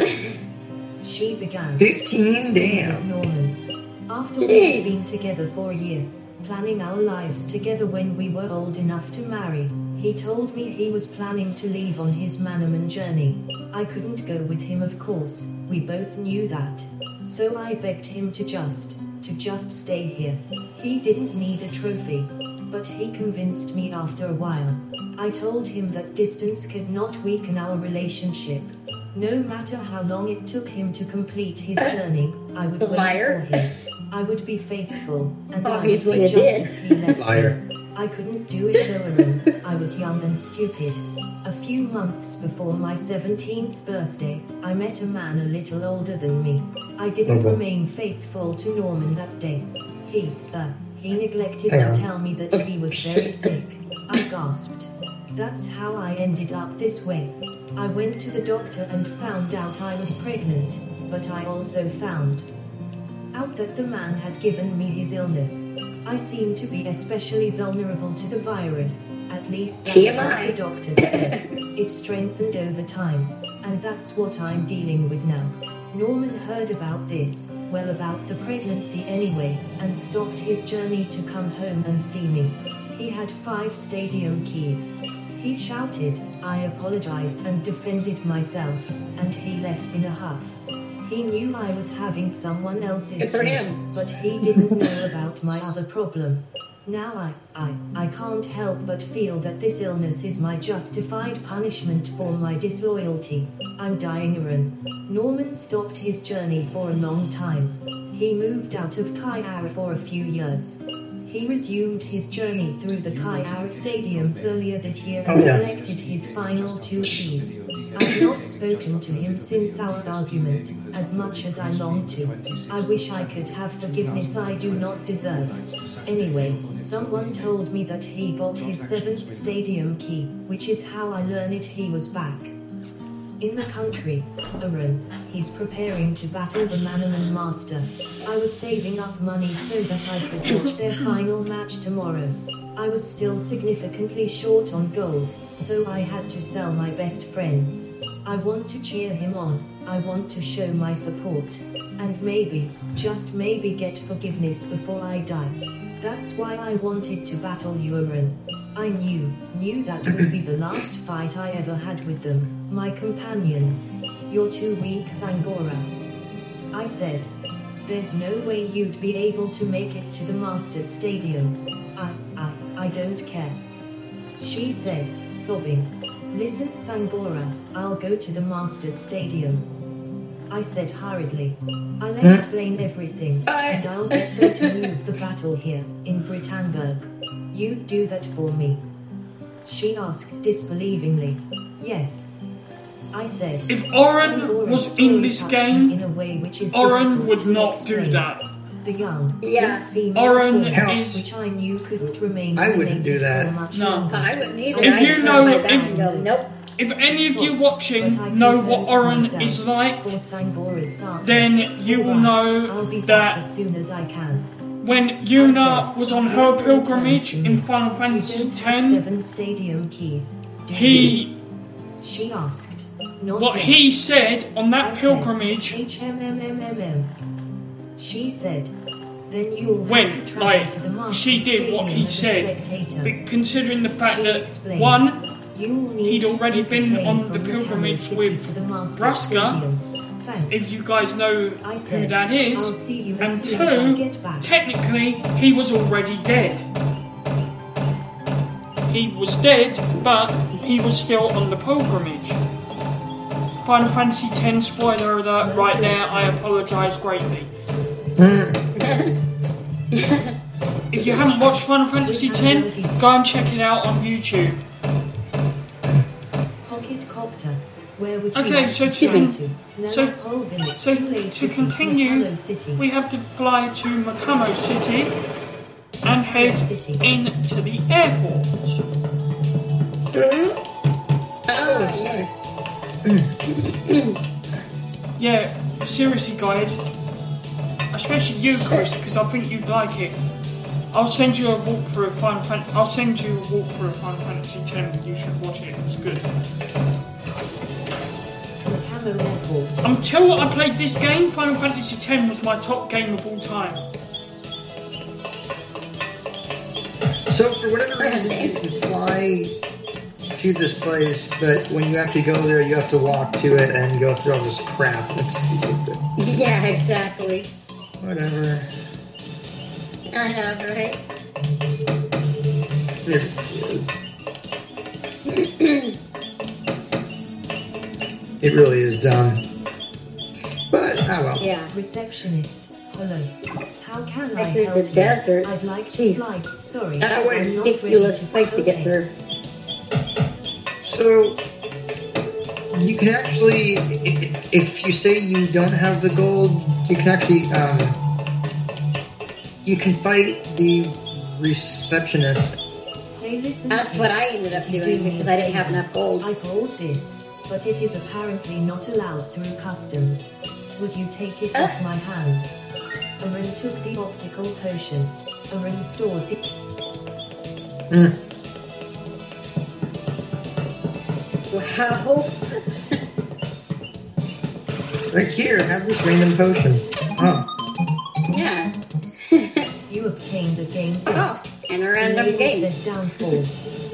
She began. Fifteen, His name was damn. Norman. After we'd Jeez. been together for a year, planning our lives together when we were old enough to marry, he told me he was planning to leave on his Manaman journey. I couldn't go with him, of course, we both knew that. So I begged him to just, to just stay here. He didn't need a trophy, but he convinced me after a while. I told him that distance could not weaken our relationship. No matter how long it took him to complete his journey, I would wait Liar. for him. I would be faithful, and Obviously I would you be just did. as he left me. Liar. I couldn't do it alone. I was young and stupid. A few months before my seventeenth birthday, I met a man a little older than me. I didn't Okay. remain faithful to Norman that day. He, uh, he neglected Hang on. to tell me that he was very sick. I gasped. That's how I ended up this way. I went to the doctor and found out I was pregnant, but I also found out that the man had given me his illness. I seem to be especially vulnerable to the virus, at least that's T M I. what the doctor said. It strengthened over time, and that's what I'm dealing with now. Norman heard about this, well about the pregnancy anyway, and stopped his journey to come home and see me. He had five stadium keys. He shouted, I apologized and defended myself, and he left in a huff. He knew I was having someone else's Good for kid, him. but he didn't know about my other problem. Now I, I, I can't help but feel that this illness is my justified punishment for my disloyalty. I'm dying, Aaron. Norman stopped his journey for a long time. He moved out of Kaiara for a few years. He resumed his journey through the Kaiara stadiums earlier this year and Oh, yeah. collected his final two keys. I've not spoken to him since our argument, as much as I long to. I wish I could have forgiveness I do not deserve. Anyway, someone told me that he got his seventh stadium key, which is how I learned he was back. In the country, Arun, he's preparing to battle the Manaman Master. I was saving up money so that I could watch their final match tomorrow. I was still significantly short on gold, so I had to sell my best friends. I want to cheer him on, I want to show my support, and maybe, just maybe get forgiveness before I die. That's why I wanted to battle you, Arun. I knew, knew that would be the last fight I ever had with them, my companions. You're too weak, Sangora. I said. There's no way you'd be able to make it to the Masters Stadium. I, I, I don't care. She said, sobbing. Listen, Sangora, I'll go to the Masters Stadium. I said hurriedly. I'll explain everything, and I'll get them to move the battle here, in Britannburg. You do that for me. She asked disbelievingly. Yes. I said. If Oren was in this game, in a way which is Oren would to not explain. do that. The young, Yeah. weak female Oren form, is- which I knew couldn't remain I wouldn't do united that. for much No. longer. I wouldn't either. If I'd you turn know- my back if- and go, nope. If any of you But I watching could know what lose Oren myself is like, for Sangora's sake. then you will Alright, know I'll be back that as soon as I can. when Yuna was on her pilgrimage in Final Fantasy You don't have X, seven stadium keys, do you? he, She asked. Not what yet. he said on I that said, pilgrimage, H M M M M M. She said. Then you'll When, have to travel like, to the Masters she did what Stadium he as a said, spectator. but considering the fact She that, explained. one, You'll need he'd to already take a been plane on from the Camel pilgrimage City with to the Masters Ruska, Stadium. Thanks. if you guys know I who said, that is, I'll see you as and soon as I two, get back. technically, he was already dead. He was dead, but he was still on the pilgrimage. Final Fantasy X spoiler alert right there, I apologise greatly. If you haven't watched Final Fantasy X, go and check it out on YouTube. Pocket Copter. Where would you Okay, like so to to- travel to? so- Nalapol Village, so Tule to City, continue, Mahalo City. We have to fly to Makamo City and head into the airport. Oh, yeah. Yeah, seriously guys, especially you Chris, because I think you'd like it. I'll send you a walkthrough of Final Fantasy. I'll send you a walkthrough of Final Fantasy X. You should watch it. It's good. Macamo Airport. Until I played this game, Final Fantasy X was my top game of all time. So for whatever reason, you can fly to this place, but when you actually go there, you have to walk to it and go through all this crap. That's stupid. Yeah, exactly. Whatever. I know, right? There it is. It really is dumb. But, ah well. Yeah. Receptionist. Hello. How can I Right through help the you? desert. I'd like to Jeez. fly. Sorry. That's a Oh, wait. I'm not ridiculous ready. place to get Okay. through. So, you can actually, i- if you say you don't have the gold, you can actually, um, you can fight the receptionist. Hey, listen. That's to what me. I ended up Could you doing do me because a I didn't have favor? enough gold. I hold this, but it is apparently not allowed through customs. Would you take it Uh. off my hands? Arun took the optical potion. Arun stored the... Mm. Wow. Right here, have this random potion. Oh, Yeah. You obtained a game disc. Oh, and a The random label game. says downfall.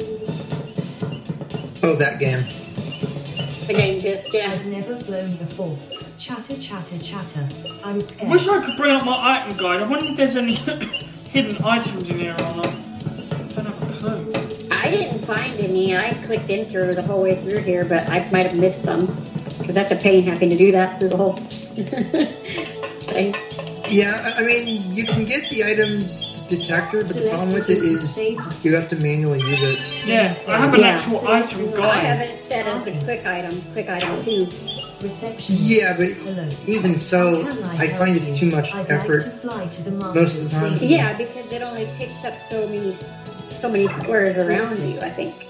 oh, that game. The game disc, yeah. I've never flown before. Chatter, chatter, chatter. I'm I scared. wish I could bring up my item guide. I wonder if there's any hidden items in here or not. I don't have a clue. I didn't find any. I clicked enter the whole way through here, but I might have missed some. Because that's a pain having to do that through the whole thing. Yeah, I I mean, you can get the item detector, but the problem with it is you have to manually use it. Yeah, I have an Yeah. actual item I guide. have it set as a quick item. Quick item two. Reception. Yeah, but Hello. even so, How can I help find it's you? too much I'd effort. Like to fly to the most of the time. Stadium. Yeah, because it only picks up so many so many squares around you, I think.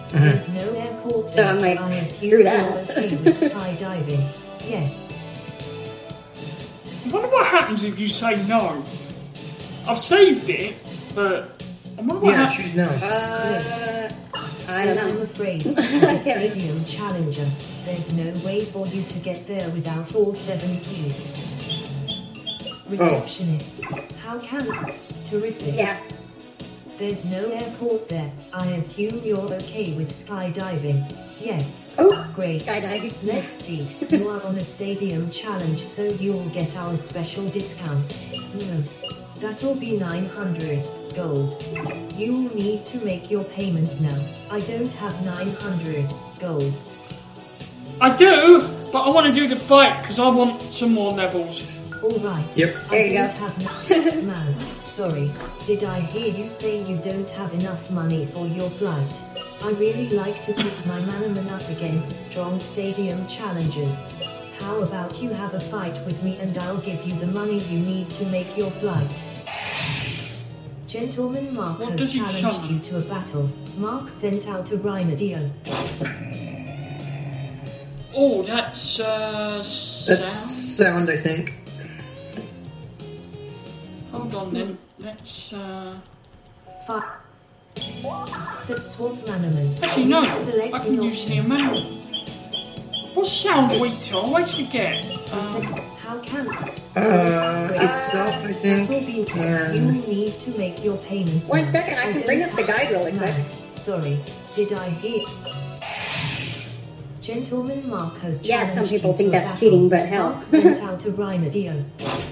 There's no airport So there. I'm like, I assume screw that. you're okay with skydiving. Yes. I wonder what happens if you say no. I've saved it, but I wonder what Yeah, happens. choose no. Uh, I don't I'm know. afraid, as a stadium challenger, there's no way for you to get there without all seven keys. Receptionist, how can... Terrific. Yeah. There's no airport there. I assume you're okay with skydiving. Yes. Oh, Great. skydiving. Let's see. You are on a stadium challenge, so you'll get our special discount. No. That'll be nine hundred gold. You'll need to make your payment now. I don't have nine hundred gold. I do, but I want to do the fight because I want some more levels. Alright. Yep. I There you don't go. have no- Man, sorry. Did I hear you say you don't have enough money for your flight? I really like to put my Manaman up against strong stadium challengers. How about you have a fight with me and I'll give you the money you need to make your flight? Gentleman Mark What has does he challenged summon? you to a battle. Mark sent out a Rhinadio. Oh, that's uh, That's sound. sound, I think. Hold on then. Let's uh. Fight. Sit swap Manaman. Actually, no. Select I can an use the option. manual. What's sound weak to? I always forget. Um, How can Uh, itself, I That will think. be. And You need to make your payment. One now. second, I can bring don't up the have- guide really quick. Man, sorry, did I hear? Gentleman Mark has Yeah, some challenged people you think to a that's battle. cheating, but hell. Mark sent out a Rhinadio.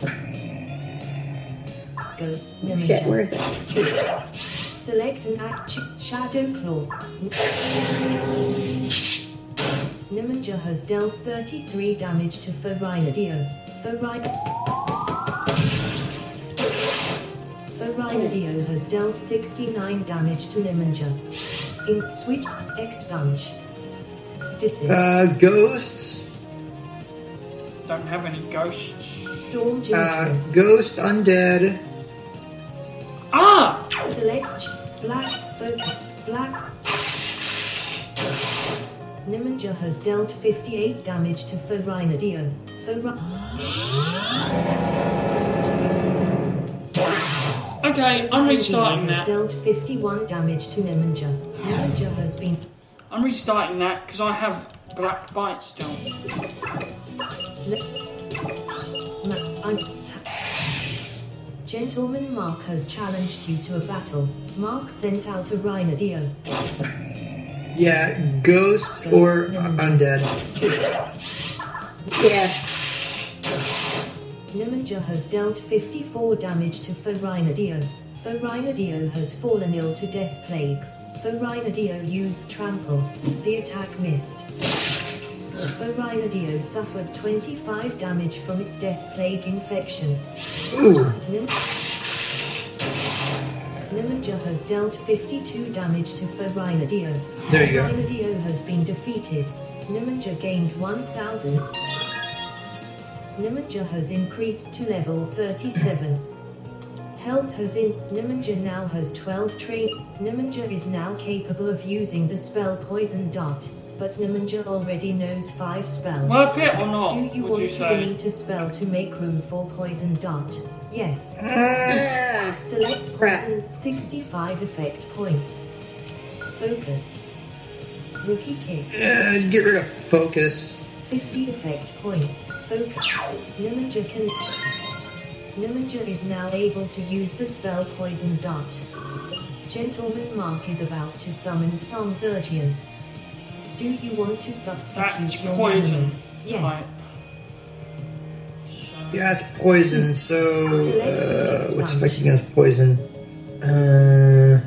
Go, Shit, Ninja. where is it? Select an act. Ch- Shadow Claw. Ninja has dealt thirty-three damage to Ferrinadio. Ferrinadio. Ferrinadio has dealt sixty-nine damage to Ninja. In switch expunge. Desist. uh, ghosts. don't have any ghosts. Storm Uh, Judgment. ghost, undead. Ah! Select black focus. Black. Ninja has dealt fifty-eight damage to Ferrinadio. Ferri- Okay, I'm restarting has that. dealt fifty-one damage to Ninja. Ninja has been I'm restarting that because I have black bite still. Ma- I'm- Gentleman Mark has challenged you to a battle. Mark sent out a Rhinadio. Yeah, ghost or uh, undead. Yeah. Ninja has dealt fifty-four damage to Ferrinadio. Ferrinadio has fallen ill to death plague. Ferrinadio used trample. The attack missed. Ferrinadio suffered twenty-five damage from its death plague infection. Ooh. Nim- Ninja has dealt fifty-two damage to Ferrinadio. There you go. Ferrinadio has been defeated. Ninja gained one thousand. Ninja has increased to level thirty-seven. Health has in. Ninja now has twelve train. Ninja is now capable of using the spell Poison Dart, but Ninja already knows five spells. Worth it or not, Do you would want you to say? delete a spell to make room for Poison Dart? Yes. Uh, Ah, Select Crap. Poison, sixty-five effect points. Focus. Rookie Kick, uh, get rid of focus. fifty effect points. Focus. Ninja can. Ninja is now able to use the spell Poison Dart. Gentleman Mark is about to summon Song Zergian. Do you want to substitute That's your poison mana? Yes. type. Yeah, it's poison, so uh, what's effective against poison? Uh,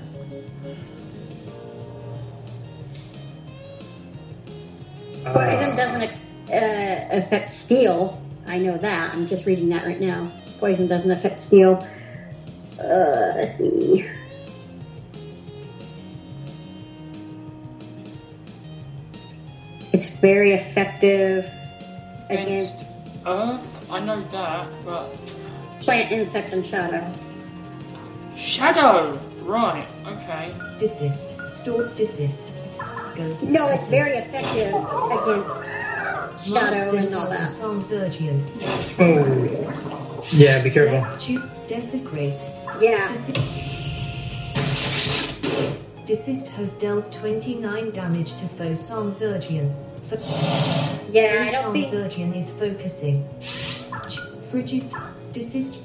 poison uh, doesn't ex- uh, affect steel. I know that. I'm just reading that right now. Poison doesn't affect steel. Uh, let's see. It's very effective against Earth, I know that, but plant, insect, and shadow. shadow. Right. Okay. Desist. Store desist. Go. No, it's very effective against Shadow and all that. Songzergian. Oh. Yeah, be careful. Select, desecrate. Yeah. Desi- Desist has dealt twenty-nine damage to foe Songzergian. F- Yeah, I don't think... Songzergian is focusing. Frigid. Desist.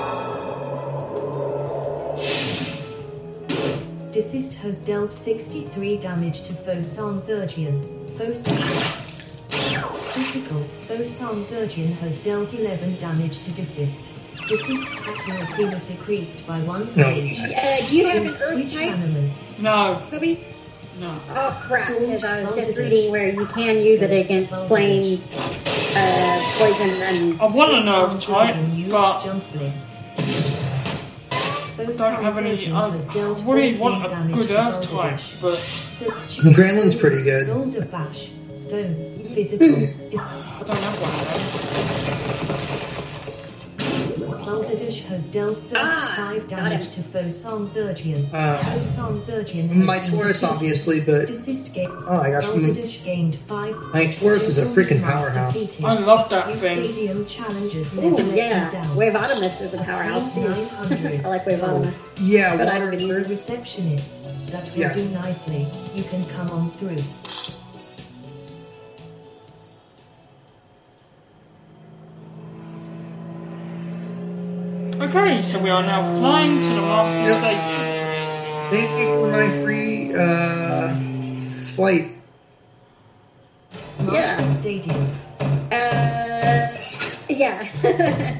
Desist has dealt sixty-three damage to foe Songzergian. Foe Critical. Foe Songzergian has dealt eleven damage to Desist. Desist's accuracy was decreased by one stage. Uh, do you have an Earth Switch type, animal. No, Toby? no. Oh crap, because I was just reading where you can use it against plain uh, poison and... I want a nerve type, but Jump blitz. I don't have any. I really want a good earth type, but Gremlin's pretty good. Boulder bash, stone, physical. I don't have one. Balderdash has dealt Ah, thirty-five got damage him. to foe Songzergian. Uh, Foe Songzergian. My Taurus, obviously, but Desist game. oh my gosh, Balderdash gained five. my Taurus is a freaking powerhouse. Defeated. I love that New thing. Stadium challenges never Ooh, let yeah. you down. Waveotimus is a powerhouse too. nine hundred. I like Waveotimus. Yeah, But I water don't use As a it. receptionist, that will Yeah. do nicely. You can come on through. Okay, so we are now flying to the Master Yep. Stadium. Thank you for my free uh, flight. Master Yeah. Stadium. Uh, yeah.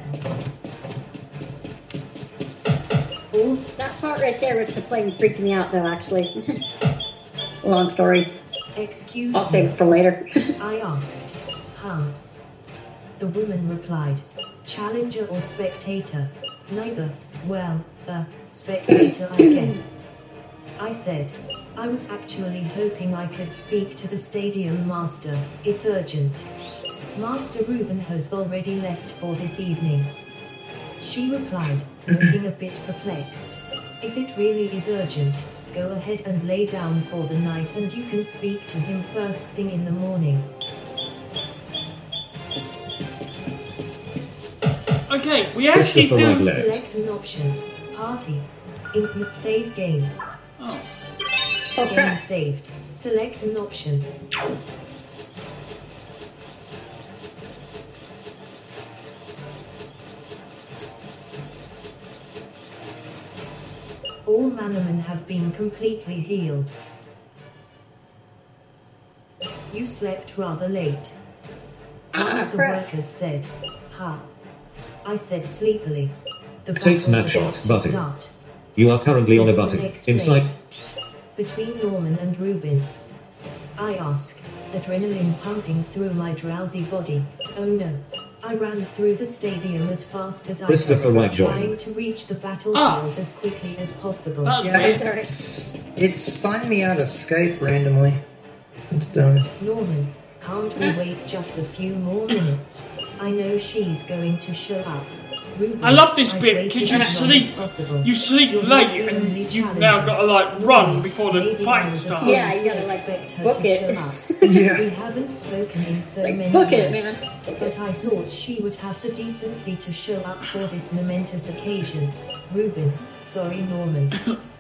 All That part right there with the plane freaked me out though, actually. Long story. excuse I'll save me. it for later. I asked. Huh? The woman replied. Challenger or spectator? Neither. Well, a spectator, I guess. I said. I was actually hoping I could speak to the stadium master. It's urgent. Master Ruben has already left for this evening. She replied, looking a bit perplexed. If it really is urgent, go ahead and lay down for the night and you can speak to him first thing in the morning. Okay, we actually Christopher do. Wright left. Select an option. Party. Input save game. Oh. Oh Game crap. saved. Select an option. All Mannermen have been completely healed. You slept rather late. One Ah, of the crap. workers said, Ha. I said sleepily. The Take battle's snapshot about to button. start. You are currently on a Norman button. explained. Inside. Between Norman and Reuben. I asked, adrenaline pumping through my drowsy body. Oh no. I ran through the stadium as fast as I Christopher could, Wright joined. trying to reach the battlefield Ah. as quickly as possible. That's Yeah, good. it's, it's signed me out of Skype randomly. It's done. Norman, can't we wait just a few more minutes? I know she's going to show up. Reuben, I love this I've bit waited because you as long as sleep. possible. You sleep You're late not the and only you've challenger. now got to like run before the Maybe I fight was starts. Yeah, you gotta, like, expect her book to it. show up. Yeah. We haven't spoken in so Like, many book it, years, man. Book but it. I thought she would have the decency to show up for this momentous occasion. Reuben, sorry Norman.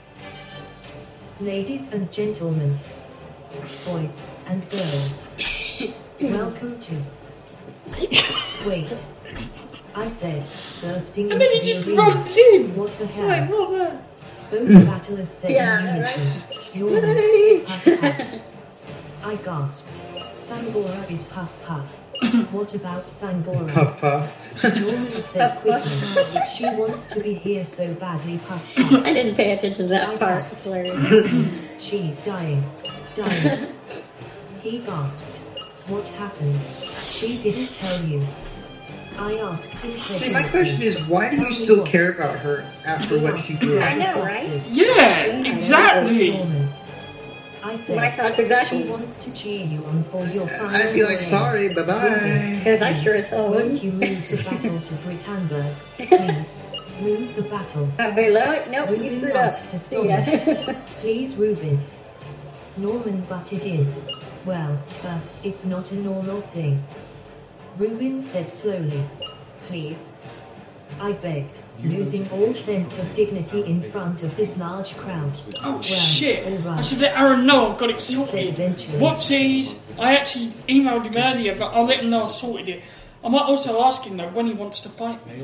Ladies and gentlemen, boys and girls, welcome to... Wait, I said, bursting And into then he the just arena. runs in. What the It's like, hell? what the? Both battlers said Yeah, in right. unison. Norman, puff puff. I gasped. Sangora is puff puff. What about Sangora? Puff puff. Norman said quickly. She wants to be here so badly, puff puff. I didn't pay attention to that part. It's hilarious. She's dying. Dying. He gasped. What happened? She didn't tell you. I asked incredulously. See, my question is, why do you still care about her after what she did? I know, right? Yeah, exactly. Norman. I said, My thoughts exactly. she wants to cheer you on for your final I'd be like, parade. sorry, bye bye. Because I sure as hell Won't wouldn't. you move the battle to Britannburg, please? Move the battle. I'd be like, nope, Reuben you screwed up. asked See ya. astonished. Please, Reuben. Norman butted in. Well, uh, it's not a normal thing. Rubin said slowly. Please. I begged, losing all sense of dignity in front of this large crowd. Oh Well, shit! all right. I should let Aaron know I've got it He said sorted. eventually. Whoopsies! I actually emailed him earlier, but I'll let him know I've sorted it. I might also ask him though when he wants to fight me.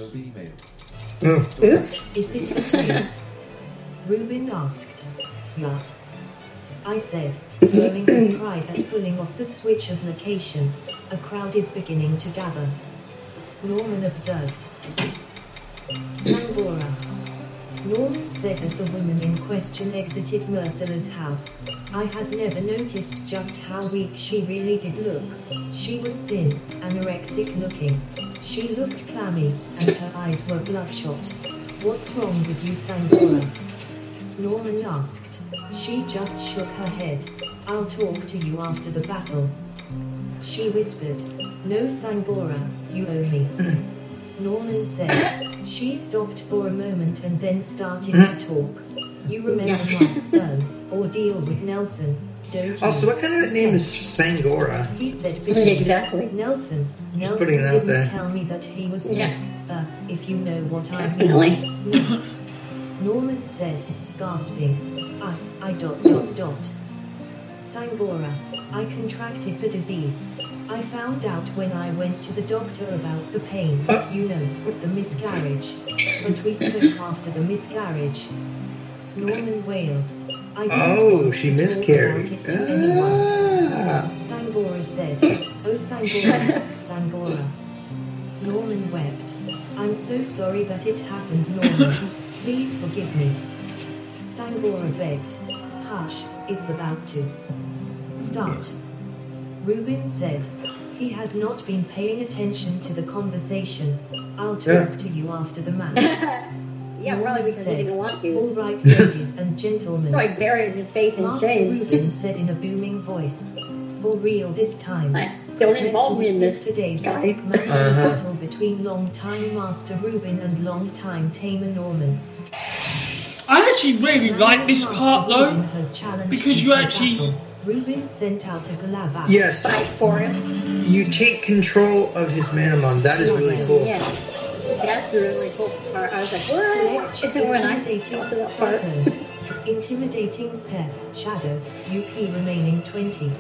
Oh. Oops. Is this the place? Rubin asked. Yeah. I said, glowing with pride at pulling off the switch of location. A crowd is beginning to gather. Norman observed. Sangora. Norman said as the woman in question exited Merciless house. I had never noticed just how weak she really did look. She was thin, anorexic looking. She looked clammy, and her eyes were bloodshot. What's wrong with you, Sangora? Norman asked. She just shook her head. I'll talk to you after the battle. She whispered. No, Sangora, you owe me. Norman said. She stopped for a moment and then started to talk. You remember my um, ordeal with Nelson, don't you? Also, what kind of a name is Sangora? He said bitterly. Exactly. Nelson. Nelson putting it out didn't there. tell me that he was sick. Yeah. Uh, if you know what I mean. Definitely. No. Norman said, gasping. I, I dot dot dot. Sangora, I contracted the disease. I found out when I went to the doctor about the pain, you know, the miscarriage. But we spoke after the miscarriage. Norman wailed. I didn't Oh, want she to talk miscarried. about it to anyone. Ah. Sangora said, Oh, Sangora, Sangora. Norman wept. I'm so sorry that it happened, Norman. Please forgive me. Sangora begged. Hush, it's about to start. Rubin said. He had not been paying attention to the conversation. I'll talk Yeah. to you after the match. Yeah, Norman probably because said, they didn't want All to. right, ladies and gentlemen. Probably buried his face in Master shame. Rubin said in a booming voice. For real this time. Like, don't Meant involve to me in witness this, today's guys. manly Uh-huh. battle between long-time Master Rubin and long-time Tamer Norman. I actually really like this Master part Rubin though, has challenged because you you to actually- battle. Rubin sent out a Galava. Yes, Fight for him. you take control of his Manamon. That is really cool. Yeah. That's the really cool part. I was like, Select what? When I intimidating got to that part. cyclone. Intimidating step. Shadow. U P remaining twenty.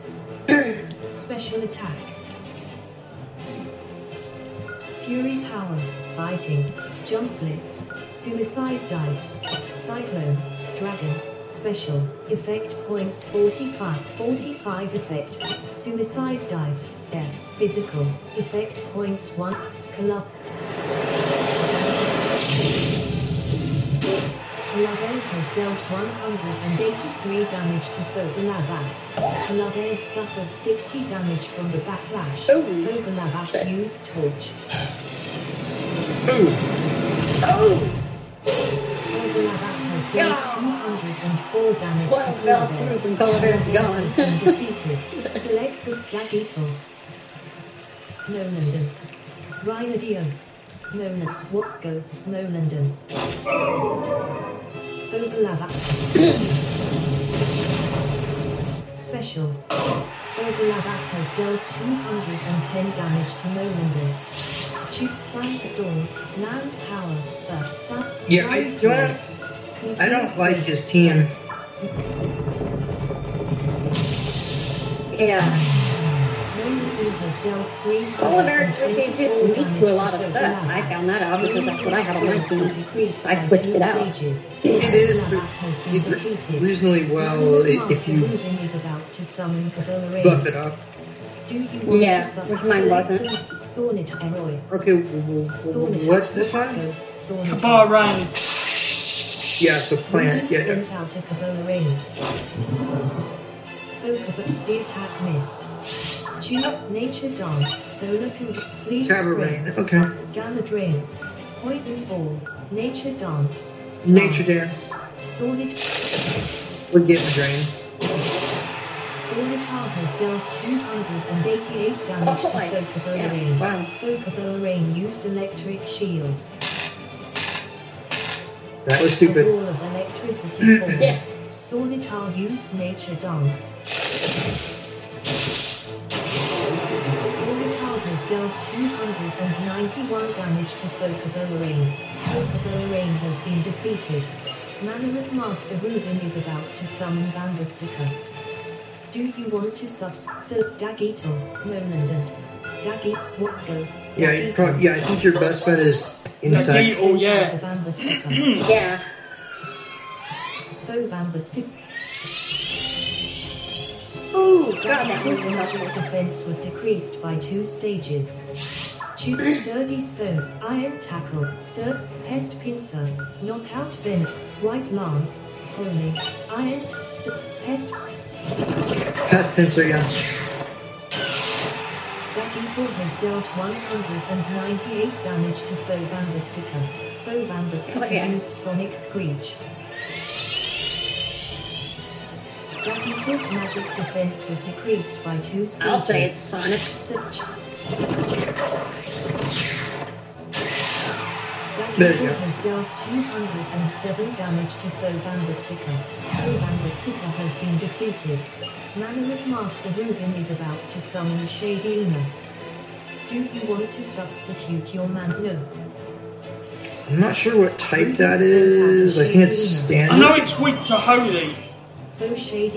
Special attack. Fury power. Fighting. Jump blitz. Suicide dive. Cyclone. Dragon. Special. Effect points forty-five. forty-five effect. Suicide dive. Air. Physical. Effect points one. Club. Beloved has dealt one hundred eighty-three damage to Fogalavac. Beloved suffered sixty damage from the backlash. Oh, Fogalavac shit. used torch. Ooh. Oh! Fogalavac has dealt Yeah. two hundred four damage Well, to fell Beloved. through and Beloved is gone. has been defeated. Select the Dagito. Nolanden. Rhinadio. Nolan. What go? Nolanden. Fogalavac. Special. Fogalavac has dealt two hundred ten damage to Nolanden. Shoot Sandstorm. Land power. Earth. Sun. Yeah, I Drive don't- Force. I don't like his team. Yeah. Nolanden has dealt three Oliver hundred is just twenty-four weak to a lot of damage stuff. Fogalavac. I found that out because that's what I had on my team. Decreased I by switched two it out. stages. It is Fogalavac has been it re- defeated. reasonably well i- if Master you Rubin is about to summon Kabbalah Rain. buff it up. Do you want Yeah, to sub- which mine wasn't. Thornit Aroy. Okay, w- w- w- what's this one? Kabar Rain. Yeah, so plant. Yeah, yeah. Sent out a Kabbalah Rain. Focus, the attack missed. Tune, Nature Dawn, Solar Con, Sleep Cabaret. Spray, Okay. Gamma Drain, Poison Ball, Nature Dance, Nature dance. Thornit, We're getting drained. Thornitar has dealt two hundred eighty-eight damage Oh, to my- Focabella yeah, Rain. wow. Focabella Rain used Electric Shield. That was A stupid. ball of electricity forms. Yes. Thornitar used Nature Dance. Thornitar has dealt two hundred ninety-one damage to Focabolarain. Focabolarain has been defeated. Manamith Master Ruben is about to summon Vanderstika. Do you want to substitute Dagito, Molanden? Dagi, what go? Yeah, you prob- yeah, I think your best bet is inside. Dagi- Oh, yeah. To Vanderstika. Yeah. Foe Vanderstika. Oh, God, that was Dagito's much magic defense was decreased by two stages. Choose Sturdy Stone, Iron Tackle, Stir, Pest Pincer, Knockout Venom, White Lance, Holy, Iron, St- Pest. Pest pincer, yeah. Dagito has dealt one hundred ninety-eight damage to Foe Vanderstika. Foe Vanderstika Oh, yeah. used Sonic Screech. Dagito's magic defense was decreased by two stages. I'll say it's Sonic. Search. There you Dagito go. has dealt two hundred seven damage to Foe Vanderstika. Foe Vanderstika has been defeated. Manamith Master Ruben is about to summon Shady Una. Do you want to substitute your man? No. I'm not sure what type that is. I think it's I standard. know it's weak to Holy. Foe Shady.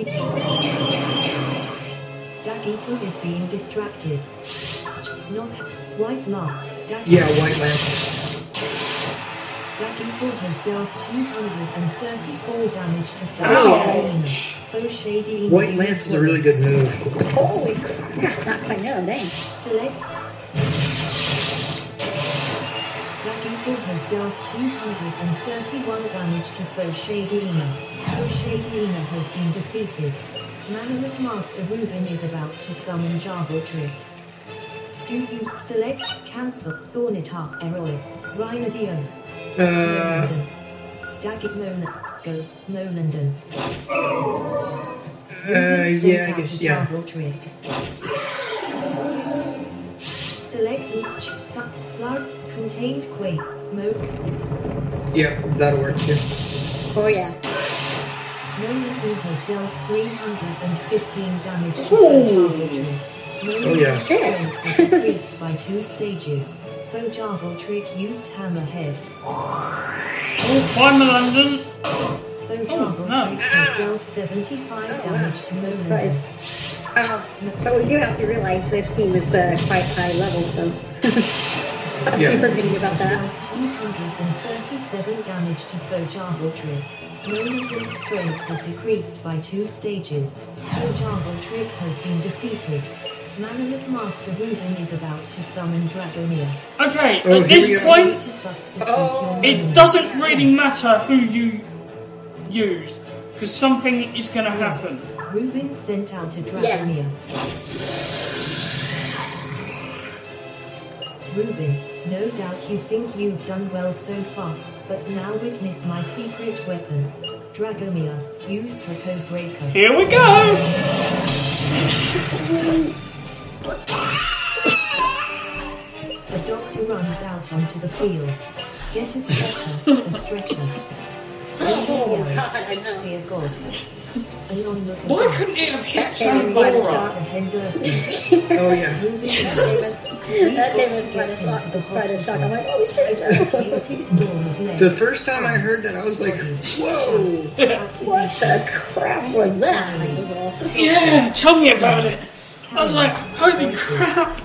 Dagito is being distracted. Knock. White Lark. Dagito. Yeah, white lamp. Dagito has dealt two hundred thirty-four damage to Foe Ouch. Shady Una. Foe Shady Una White lance is a really good move. Holy crap, I know, dang. Select. Dagito has dealt two hundred thirty-one damage to Foe Shady Una. Foe Shady Una has been defeated. Manamith Master Ruben is about to summon Jarbotrick. Do you select cancel Thornitar Eroy Rhinadio? Uh, Dagit Nolan go Nolanden. uh, yeah, I guess, yeah. Jarbotrick. Select Ch Sa Flower contained Quake Mode. Yeah, that'll work too. Oh, yeah. Nolanden has dealt three hundred fifteen damage to Ooh. Jarbotrick. Oh, yeah. Strength was decreased by two stages. Foe Jarbotrick used Hammerhead. Oh, bye, London. Foe Oh, Jarbotrick no. has dealt seventy-five Oh, damage wow. to That's Nolanden. Uh, but we do have to realize this team is uh, quite high level, so I'll Yeah. keep forgetting about that. Dealt two hundred thirty-seven damage to Foe Jarbotrick. Nolanden's strength was decreased by two stages. Foe Jarbotrick has been defeated. Manamith Master Ruben is about to summon Dragonia. Okay, Oh, at here this we go. point, To substitute Oh. your it Nolan. doesn't really matter who you use, because something is going to happen. Ruben sent out a Yeah. Dragonia. Ruben, no doubt you think you've done well so far, but now witness my secret weapon. Dragonia, use Draco Breaker. Here we go! A doctor runs out onto the field. Get a stretcher, a stretcher. Oh, Yells, God, I know. dear God. An onlooker Why asks, couldn't it have hit That came in quite a Sangora? shock. Doctor Henderson. Oh, yeah. Ruben That yells, came in- that came "We've as got quite to a get him shock. to the Quite a shock. I'm hospital." like, oh, shit. Chaotic storm of legs, The first time I arms, heard that, I was like, bodies, whoa. shouts, What the accusations, crap was that? That was awful. Yeah, tell me about it. I was like, holy crap.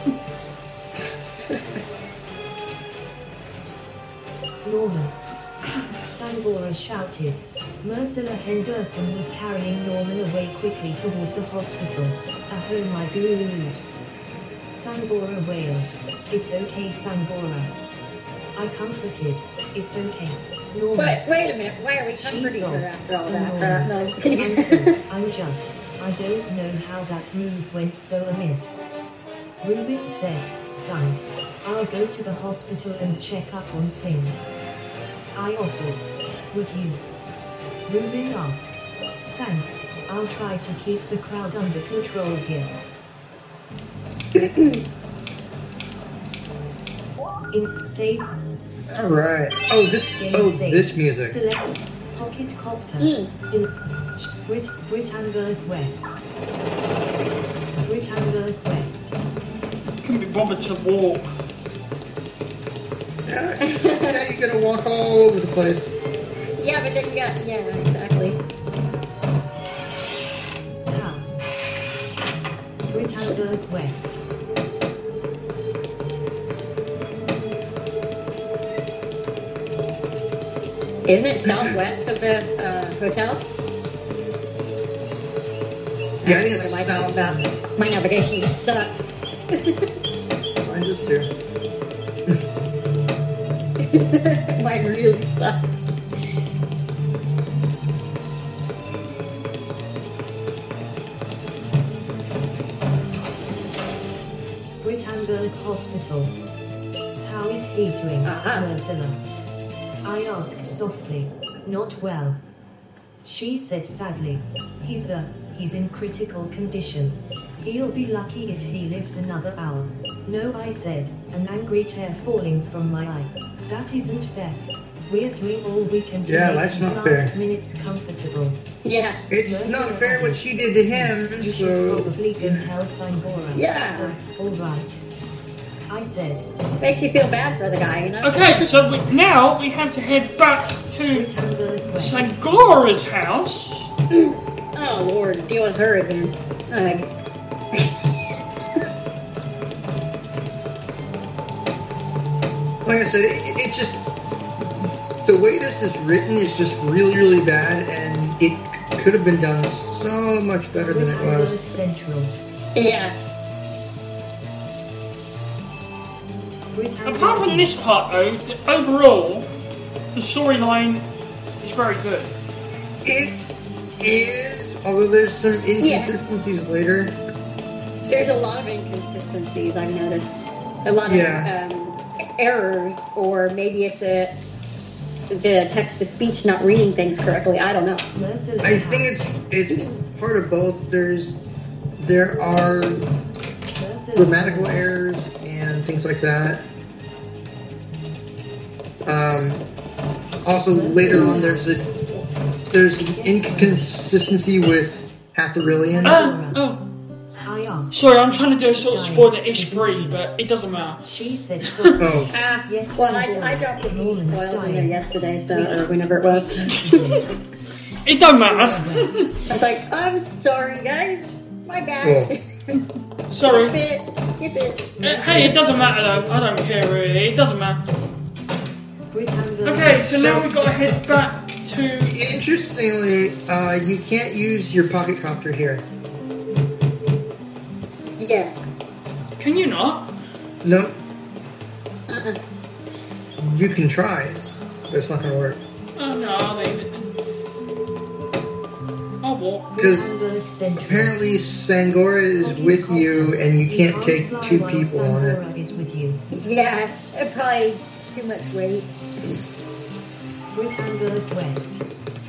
Norman. Sangora shouted. Ursula Henderson was carrying Norman away quickly toward the hospital. Oh my god. Sangora wailed. It's okay, Sangora. I comforted. It's okay. Norman. Wait, wait a minute. Why are we She comforting sobbed. her after all Norman. that? Uh, no, I'm just I'm kidding. so- I'm just. I don't know how that move went so amiss. Ruben said, stunned. I'll go to the hospital and check up on things. I offered. Would you? Ruben asked. Thanks. I'll try to keep the crowd under control here. In save All right. Oh, this. game Oh, save. this music. Select Pocket copter. Mm. In Brit Britanburg West. Britanburg West. Couldn't be bothered to walk. Yeah, yeah, you're gonna walk all over the place. Yeah, but then you got, yeah, exactly. House. Britanburg West. Isn't it southwest of the uh, hotel? Yeah, I think What it's am I talking south. about? My navigation sucks. Mine does too. Mine really sucks. Britanburg Hospital. How is he doing, Uh-huh. Ursula? I asked softly. Not well. She said sadly. He's uh, he's in critical condition. He'll be lucky if he lives another hour. No, I said, an angry tear falling from my eye. That isn't fair. We're doing all we can to Yeah, make life's his not last fair. minutes comfortable. Yeah. It's not fair what she did to him, You should so... probably go tell Sangora. Yeah. Oh, all right. I said, Makes you feel bad for the guy, you know? Okay, so we, now we have to head back to Britanburg West. Sangora's house. Oh, Lord, deal with her again. Uh, Like I said, it, it just... The way this is written is just really, really bad, and it could have been done so much better than it Britanburg was. Central. yeah. Britanburg Apart from this part, though, the, overall, the storyline is very good. It is, although there's some inconsistencies later. There's a lot of inconsistencies, I've noticed. A lot of Yeah. um, errors, or maybe it's a the text-to-speech not reading things correctly. I don't know. Merciless I think House. it's it's part of both. There's there are Merciless grammatical House. errors and things like that. Um, also, later on, there's a there's an inconsistency with Hatharillian. Uh, oh, I asked. sorry, I'm trying to do a sort of spoiler-ish free, but it doesn't matter. She said, so. Oh, Ah, Yes, well, I, Sangora. I dropped a few Norman's spoils in there dying. yesterday, so or whenever it was. It don't matter. I was like, I'm sorry, guys. My bad. Sorry. Skip it. Skip it. Uh, hey, it doesn't matter though. I don't care really. It doesn't matter. Britanburg Okay, so now So- we've got to head back to. interestingly, uh, you can't use your pocket copter here. Yeah. Can you not? No, Uh-uh. you can try, but it's not going to work. Oh no, I'll leave it. I'll walk. Because Britanburg Central. apparently Sangora is with you, and you can't take fly two while people on it. Sangora is with you. Yeah, it probably too much weight. Britanburg West.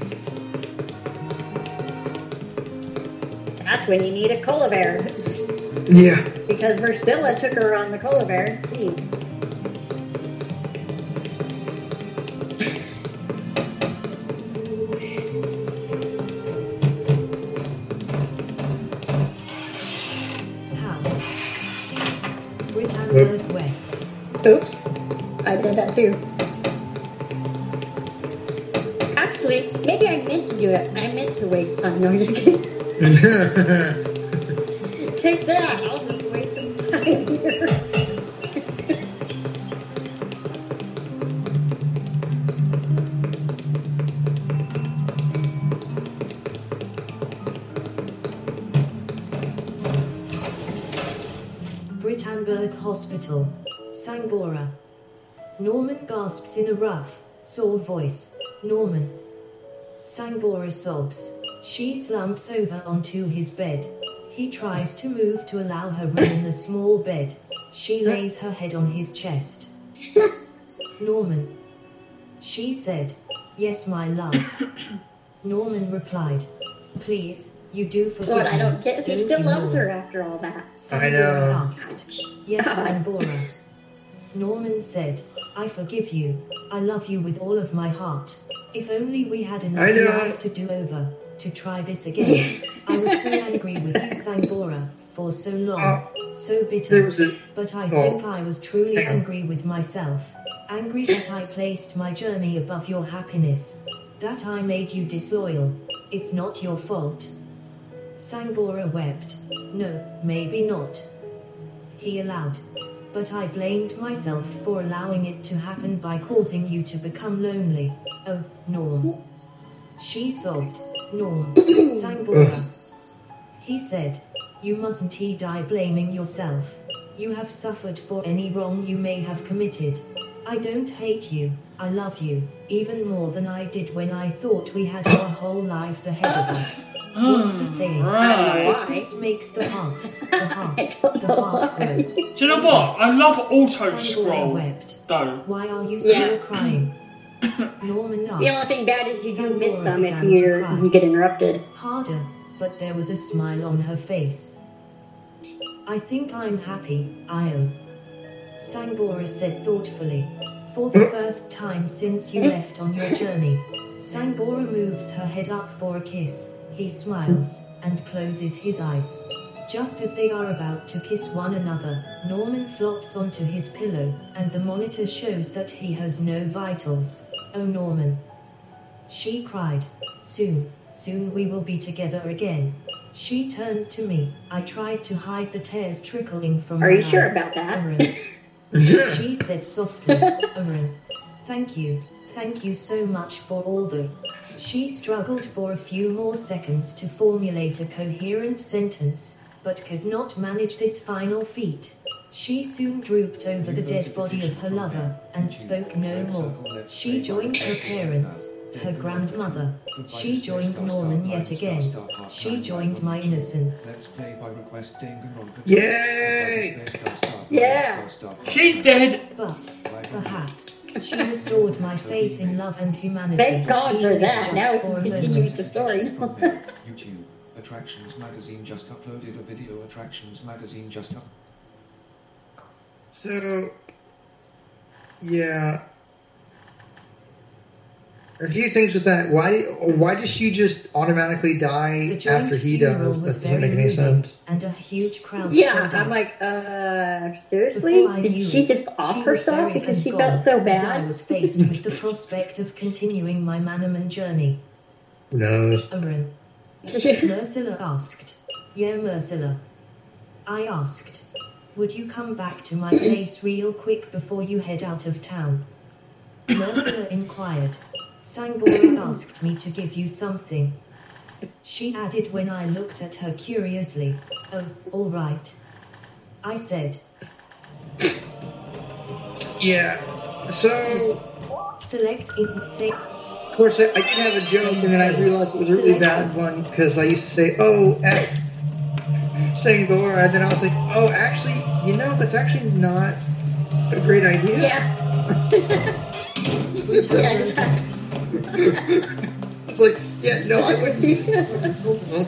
That's when you need a cola bear. Yeah. Because Versilla took her on the cola bear. Jeez. House. Britanburg West. Oops. I did that too. Actually, maybe I meant to do it. I meant to waste time. No, I'm just kidding. Take that. I'll just waste some time here. Britanburg Hospital. Sangora. Norman gasps in a rough, sore voice. Norman. Sangora sobs. She slumps over onto his bed. He tries to move to allow her room in the small bed. She lays her head on his chest. Norman. She said, "Yes, my love." Norman replied, "Please, you do forgive But I me, don't get. He don't still you, loves Norman?" her after all that. I know. Sangora asked. "Yes, God. Sangora." Norman said, "I forgive you. I love you with all of my heart." If only we had I enough know. life to do over, to try this again. I was so angry with you, Sangbora, for so long, Oh, so there bitter. was a. But I Oh. think I was truly Hang on. angry with myself. Angry that I placed my journey above your happiness. That I made you disloyal. It's not your fault. Sangbora wept. No, maybe not. He allowed. But I blamed myself for allowing it to happen by causing you to become lonely. Oh, Norm. She sobbed. Norm. Sangbora. He said, you mustn't he die blaming yourself. You have suffered for any wrong you may have committed. I don't hate you, I love you, even more than I did when I thought we had our whole lives ahead of us. What's the saying? Right. Distance makes the heart, the heart, I don't the know heart why. grow. Do you know what? I love auto Sangbora scroll wept. though. Why are you still Yeah. crying? Norman The only asked. thing bad is you do miss Sangbora some if began to you're cry. you get interrupted. Harder, but there was a smile on her face. I think I'm happy, I am. Sangbora said thoughtfully. For the first time since you left on your journey. Sangbora moves her head up for a kiss. He smiles, and closes his eyes. Just as they are about to kiss one another, Norman flops onto his pillow, and the monitor shows that he has no vitals. Oh Norman. She cried. Soon, soon we will be together again. She turned to me. I tried to hide the tears trickling from Are my you sure eyes. about that? Aaron. She said softly, Aaron. Thank you, thank you so much for all the... She struggled for a few more seconds to formulate a coherent sentence, but could not manage this final feat. She soon drooped over the dead body of her lover, and spoke no more. She joined her parents, her grandmother. She joined Norman yet again. She joined my innocence. Let's play by request Danganronpa. Yay! Yeah. She's dead. But, perhaps, she restored my faith in love and humanity. Thank God for even that. just Now we for can a continue moment. with the story. YouTube. Attractions Magazine just uploaded a video. Attractions Magazine just up. So, yeah. A few things with that. Why? Why does she just automatically The die joint after he funeral does? That was doesn't very make any moving, sense. and a huge crowd Yeah, showed up. I'm like, uh, seriously? Before I Did knew she it, just she off was herself buried because and she gone, felt so and I bad? was faced with the prospect of continuing my Manaman journey. Who knows? Aaron. Ursula asked. Yeah, Ursula. I asked. Would you come back to my place real quick before you head out of town? Ursula inquired. Sangbora asked me to give you something. She added when I looked at her curiously. Oh, all right. I said. Yeah. So, Select in say. of course, I, I did have a joke, and then I realized it was a really bad one because I used to say, "Oh, F Sangbora," and then I was like, "Oh, actually, you know, that's actually not a great idea." Yeah. Yeah, exactly. It's like, yeah, no, I wouldn't. Well,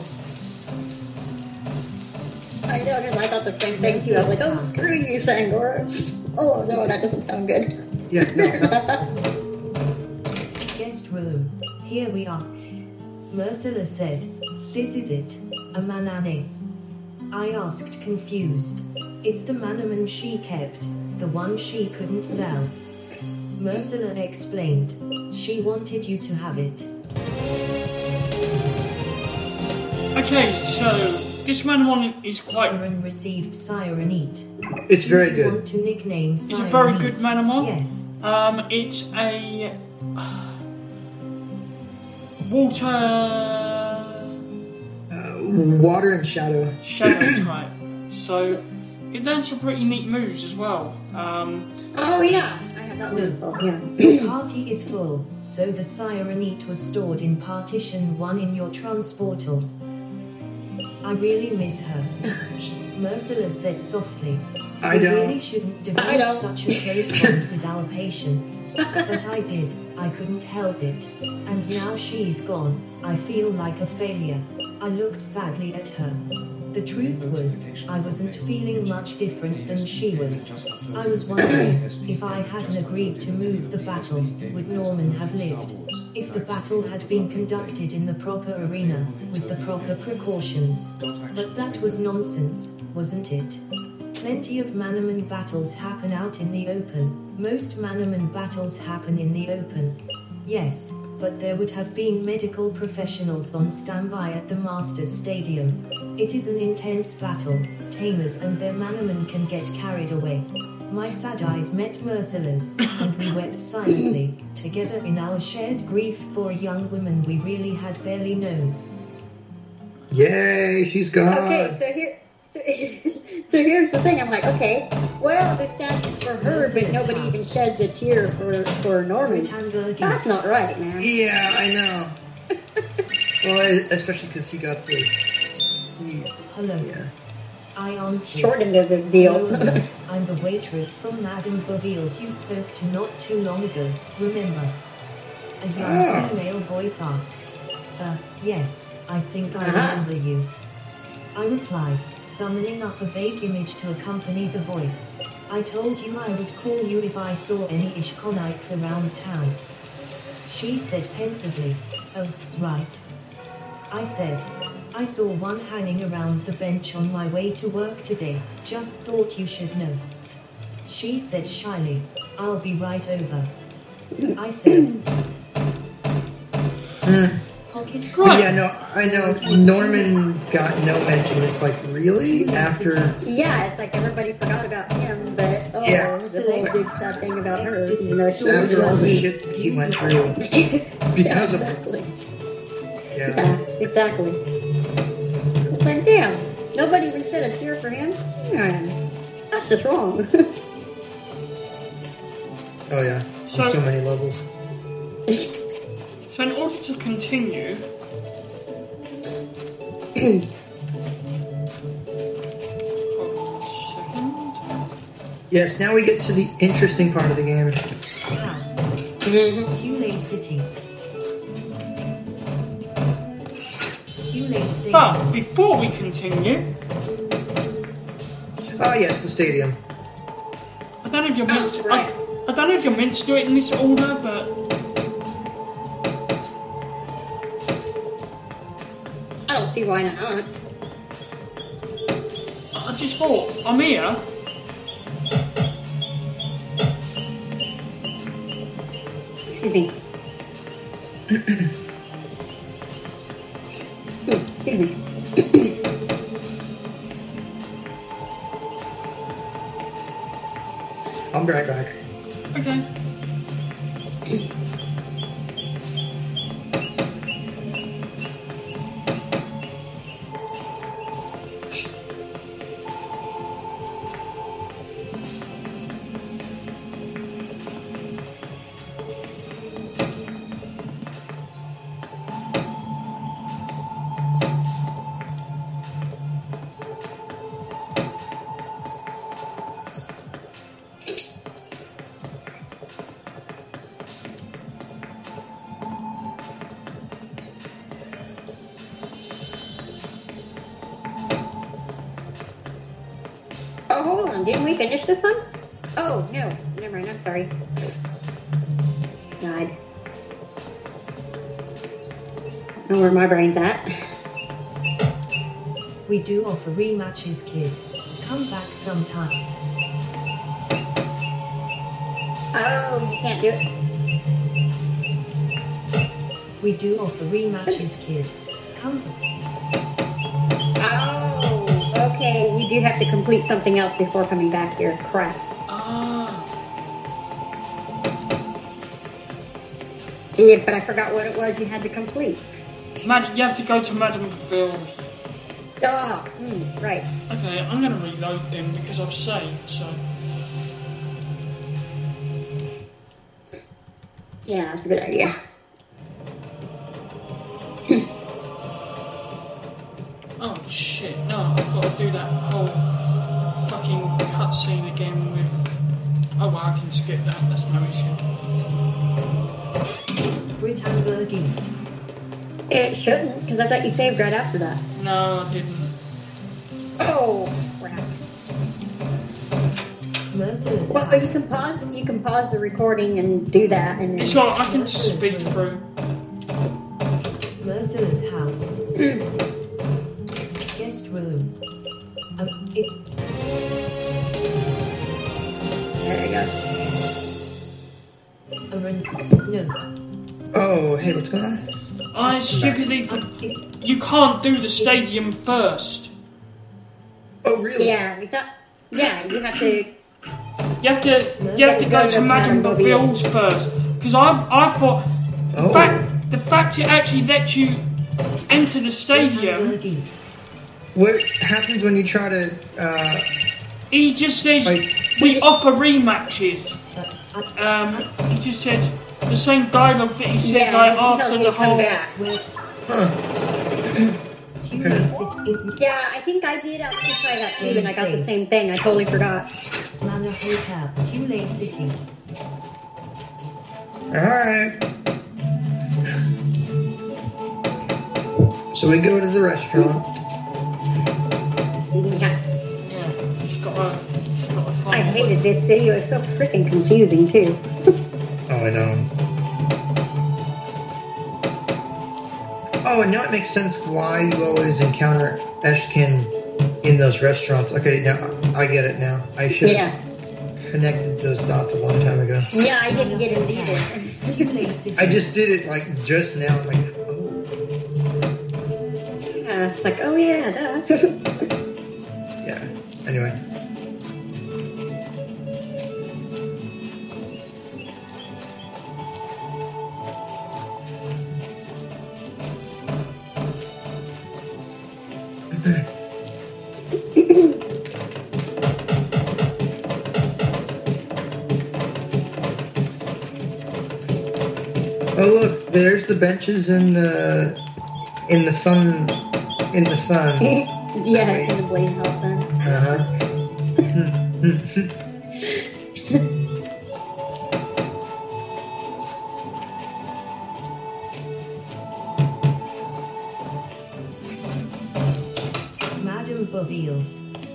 I know, because I thought the same thing too. I was like, oh, screw you, Sangoras. Oh, no, that doesn't sound good. yeah, no. Guest room. Here we are. Ursula said. This is it. A Manane. I asked, confused. It's the Manaman she kept, the one she couldn't sell. Ursula explained. She wanted you to have it. Okay, so this Manamon is quite. Aaron received Siren Eat. It's very Do you good. want to nickname It's a Siren very Eat? good Manamon. Yes. Um, it's a uh, water Uh, water and shadow. shadow type. So it learns some pretty neat moves as well. Um, Oh, yeah. I have that one, so yeah. The party is full, so the Siren Eat was stored in Partition one in your transportal. I really miss her. Ursula said softly. I We know. really shouldn't I develop know. such a close bond with our patients. But I did. I couldn't help it. And now she's gone. I feel like a failure. I looked sadly at her. The truth was, I wasn't feeling much different than she was. I was wondering, if I hadn't agreed to move the battle, would Norman have lived? If the battle had been conducted in the proper arena, with the proper precautions. But that was nonsense, wasn't it? Plenty of Manaman battles happen out in the open. Most Manaman battles happen in the open. Yes, but there would have been medical professionals on standby at the Masters Stadium. It is an intense battle. Tamers and their Manaman can get carried away. My sad eyes met Merciless, and we wept silently, together in our shared grief for a young woman we really had barely known. Yay, she's gone. Okay, so here, so, so here's the thing. I'm like, okay, well, this sadness for her, but nobody even sheds a tear for for Norman. That's not right, man. Yeah, I know. Well, especially because he got the. He, Hello. Yeah. I answered. Shortened of this deal. Hello, I'm the waitress from Madame Boville's you spoke to not too long ago, remember? A young Ah. female voice asked. Uh, yes, I think I Uh-huh. remember you. I replied, summoning up a vague image to accompany the voice. I told you I would call you if I saw any Ishkonites around town. She said pensively, oh, right. I said, I saw one hanging around the bench on my way to work today, just thought you should know. She said shyly, I'll be right over. I said, Mm. pocket Right. Yeah, no, I know. Norman got no mention. It's like, really? After. Yeah, it's like everybody forgot about him, but oh, Yeah. the whole big sad thing about her, even though she After all the was shit that he went through because of her. exactly. Yeah. Yeah, exactly. It's like, damn, nobody even shed a tear for him. Man, that's just wrong. Oh, yeah. So- On so many levels. So in order to continue, hold on a second. Yes, now we get to the interesting part of the game. house, Mhm. Sule City. Sule Station. But before we continue, Oh, yes, the stadium. I don't know if you're meant to, Oh, right. I, I don't know if you're meant to do it in this order, but I don't see why not. I just thought, I'm here. Excuse me. Hmm, Excuse me. I'll be right back. Okay. Oh, hold on. Didn't we finish this one? Oh, no. Never mind. I'm sorry. Snide. I don't know where my brain's at. We do offer rematches, kid. Come back sometime. Oh, you can't do it. We do offer rematches, kid. Come. Oh, okay. You do have to complete something else before coming back here. Crap. Ah. Yeah, but I forgot what it was you had to complete. Mad- you have to go to Madame Boville's. Oh, hmm, right. Okay, I'm going to reload them because I've saved, so... Yeah, that's a good idea. Oh shit, no, I've got to do that whole fucking cutscene again with... Oh well, I can skip that, that's no issue. Britannburg East. It shouldn't, because I thought you saved right after that. No, I didn't. Oh, crap. Merciless Well, but you house. can pause. You can pause the recording and do that, and then. It's alright, I can just speed through. Ursula's house. Guest room. Um, it, There we go. a run, no. Oh, hey, what's going on? I stupidly for- Um, it, you can't do the stadium first. Oh, really? Yeah, we thought. Yeah, you have to. You have to you have to go to Madame Boville's first. Because I I thought the Oh. fact the fact it actually lets you enter the stadium. Hamburg East. What happens when you try to, uh, He just says Like- we offer rematches. Uh, I, Um, he just said the same dialogue that he says Yeah, like, he tells after you the to come whole. back. Where's huh. Sule sit in Yeah, I think I did actually try that too, and I got the same thing. I totally forgot. Manor Hotel, Sule City. Alright. So we go to the restaurant. Yeah, Yeah, she's got a. She's got a I hated this city. It was so freaking confusing too. Oh, I know. Oh, and now it makes sense why you always encounter Eshkin in those restaurants. Okay, now I get it now. I should have Yeah, connected those dots a long time ago. yeah, I didn't get it either. Sule City. I just did it like just now. I'm like, oh, Yeah, it's like, oh yeah, duh. yeah. Anyway. Oh look, there's the benches in the in the sun in the sun. Yeah, in the Blade House then. Uh huh. Madame Boville's.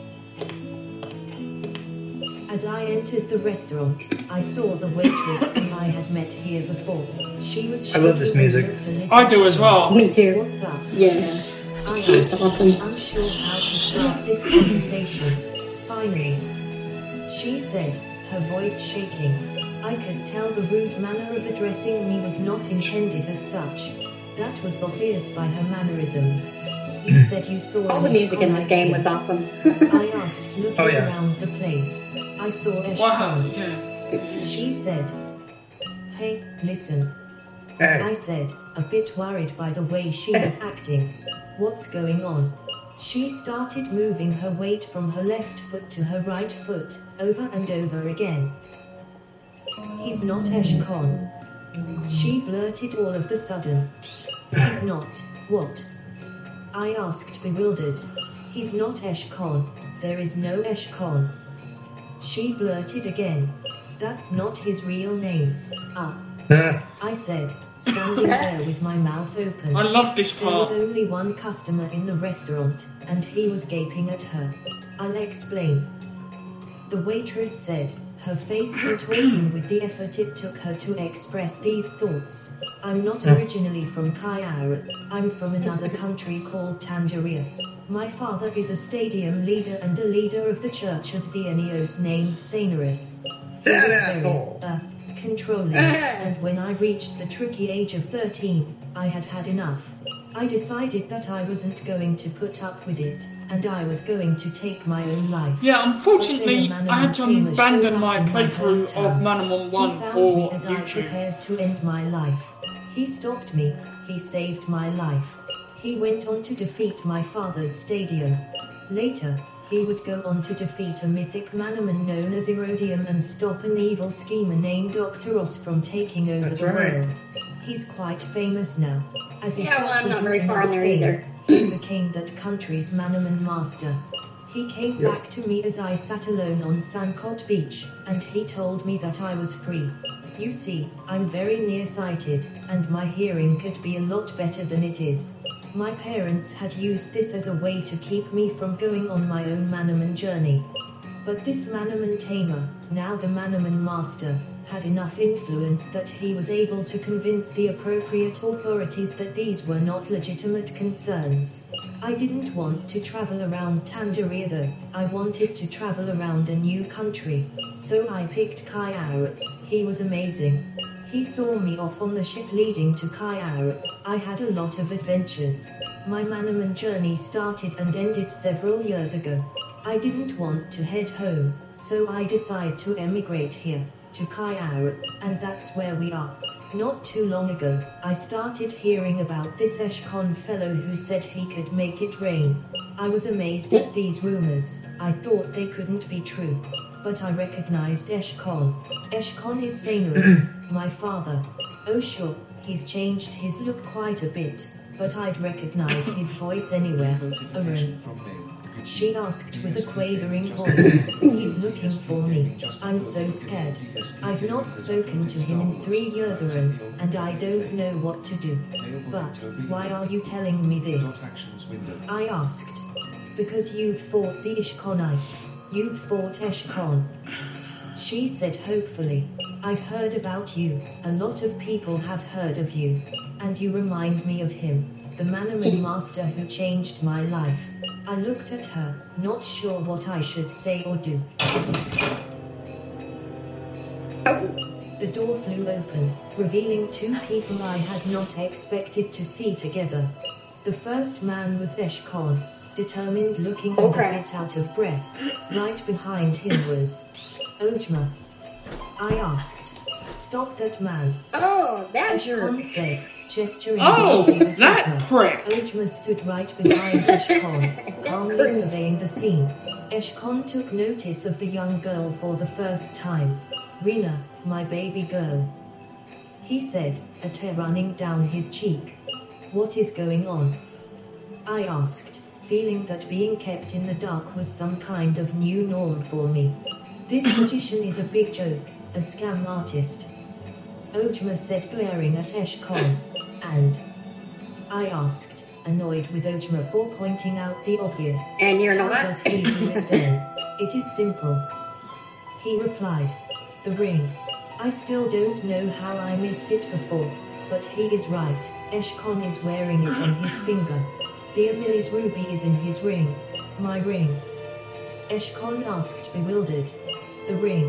As I entered the restaurant, I saw the waitress whom I had met here before. She was I love this shaking and music. looked a little I do as well. Me too. What's up? Yeah, I it's asked, awesome. unsure how to start this conversation. Finally, she said, her voice shaking. I could tell the rude manner of addressing me was not intended as such. That was obvious by her mannerisms. You said you saw All the an music in this Eshkon game like was him. awesome. I asked, looking Oh, yeah. around the place. I saw Wow, Eshkon. yeah. She said, hey, listen. I Hey, said, a bit worried by the way she was acting. What's going on? She started moving her weight from her left foot to her right foot, over and over again. He's not Eshkon. She blurted all of the sudden. He's not. What? I asked, bewildered. He's not Eshkon. There is no Eshkon. She blurted again. That's not his real name. Ah. uh, I said, standing there with my mouth open. I love this There was part. only one customer in the restaurant, and he was gaping at her. I'll explain. The waitress said, her face contorting with the effort it took her to express these thoughts. I'm not originally from Kayar. I'm from another country called Tangier. My father is a stadium leader and a leader of the Church of Xenios named Sainarus. He That was asshole. very, uh, controlling, and when I reached the tricky age of thirteen, I had had enough. I decided that I wasn't going to put up with it, and I was going to take my own life. Yeah, unfortunately, I had to abandon my playthrough of Manamon one He found for me as I YouTube. prepared to end my life. He stopped me. He saved my life. He went on to defeat my father's stadium. Later, he would go on to defeat a mythic Manaman known as Erodium and stop an evil schemer named Doctoros from taking over That's the right. world. He's quite famous now. As if Yeah, well, that I'm not wasn't very far enough on there thing, either. He became that country's Manaman master. He came Yep. back to me as I sat alone on Sankot Beach, and he told me that I was free. You see, I'm very nearsighted, and my hearing could be a lot better than it is. My parents had used this as a way to keep me from going on my own Manaman journey. But this Manaman tamer, now the Manaman master, had enough influence that he was able to convince the appropriate authorities that these were not legitimate concerns. I didn't want to travel around Tangier though. I wanted to travel around a new country. So I picked Kayarut. He was amazing. He saw me off on the ship leading to Kayarut. I had a lot of adventures. My Manaman journey started and ended several years ago. I didn't want to head home, so I decided to emigrate here, to Kayarut, and that's where we are. Not too long ago, I started hearing about this Eshkon fellow who said he could make it rain. I was amazed at these rumors. I thought they couldn't be true. But I recognized Eshkon. Eshkon is Sainurus, my father. Oh sure, he's changed his look quite a bit, but I'd recognize his voice anywhere. Arun. She asked with a quavering voice. He's looking for me. I'm so scared. I've not spoken to him in three years, Arun, and I don't know what to do. But why are you telling me this? I asked. Because you've fought the Ishkonites. You've fought Eshkon. She said hopefully. I've heard about you. A lot of people have heard of you. And you remind me of him, the Manaman master who changed my life. I looked at her, not sure what I should say or do. The door flew open, revealing two people I had not expected to see together. The first man was Eshkon, determined looking and a bit out of breath. Right behind him was Ojma. I asked, "Stop that man." Oh, that Eshkon jerk. said, gesturing Oh, wildly at that Ojma. prick. Ojma stood right behind Eshkon, calmly surveying the scene. Eshkon took notice of the young girl for the first time. "Rena, my baby girl," he said, a tear running down his cheek. "What is going on?" I asked, feeling that being kept in the dark was some kind of new norm for me. "This magician is a big joke, a scam artist," Ojma said, glaring at Eshkon. "And?" I asked, annoyed with Ojma for pointing out the obvious. And you're "How not. does he do it then?" "It is simple," he replied. "The ring. I still don't know how I missed it before, but he is right. Eshkon is wearing it on his finger. The Emily's ruby is in his ring." "My ring?" Eshkon asked, bewildered. "The ring,"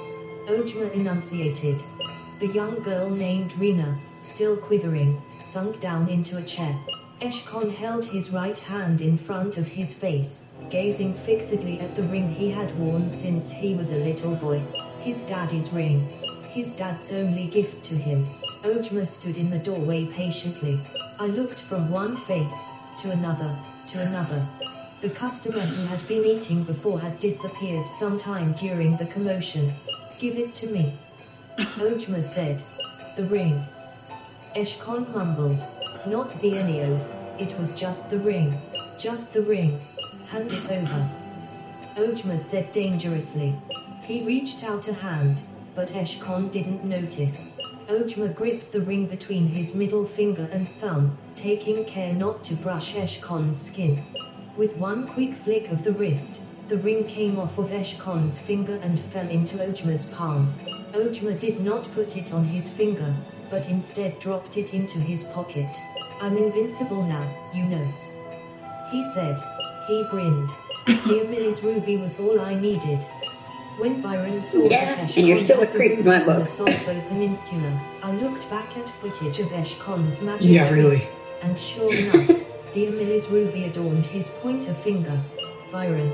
Ojma enunciated. The young girl named Rena, still quivering, sunk down into a chair. Eshkon held his right hand in front of his face, gazing fixedly at the ring he had worn since he was a little boy. His daddy's ring. His dad's only gift to him. Ojma stood in the doorway patiently. I looked from one face, to another, to another. The customer who had been eating before had disappeared sometime during the commotion. "Give it to me," Ojma said. "The ring." Eshkon mumbled. "Not Xenios, it was just the ring. Just the ring. Hand it over," Ojma said dangerously. He reached out a hand, but Eshkon didn't notice. Ojma gripped the ring between his middle finger and thumb, taking care not to brush Eshkon's skin. With one quick flick of the wrist, the ring came off of Eshkon's finger and fell into Ojma's palm. Ojma did not put it on his finger, but instead dropped it into his pocket. "I'm invincible now, you know," he said. He grinned. The Emily's ruby was all I needed. When Byron saw Yeah, that Eshkon and you're still a had the creep in ruby my on the book. Solvo Peninsula, I looked back at footage of Eshkon's magic Yeah, really. tricks, and sure enough, the Emily's ruby adorned his pointer finger. "Byron?"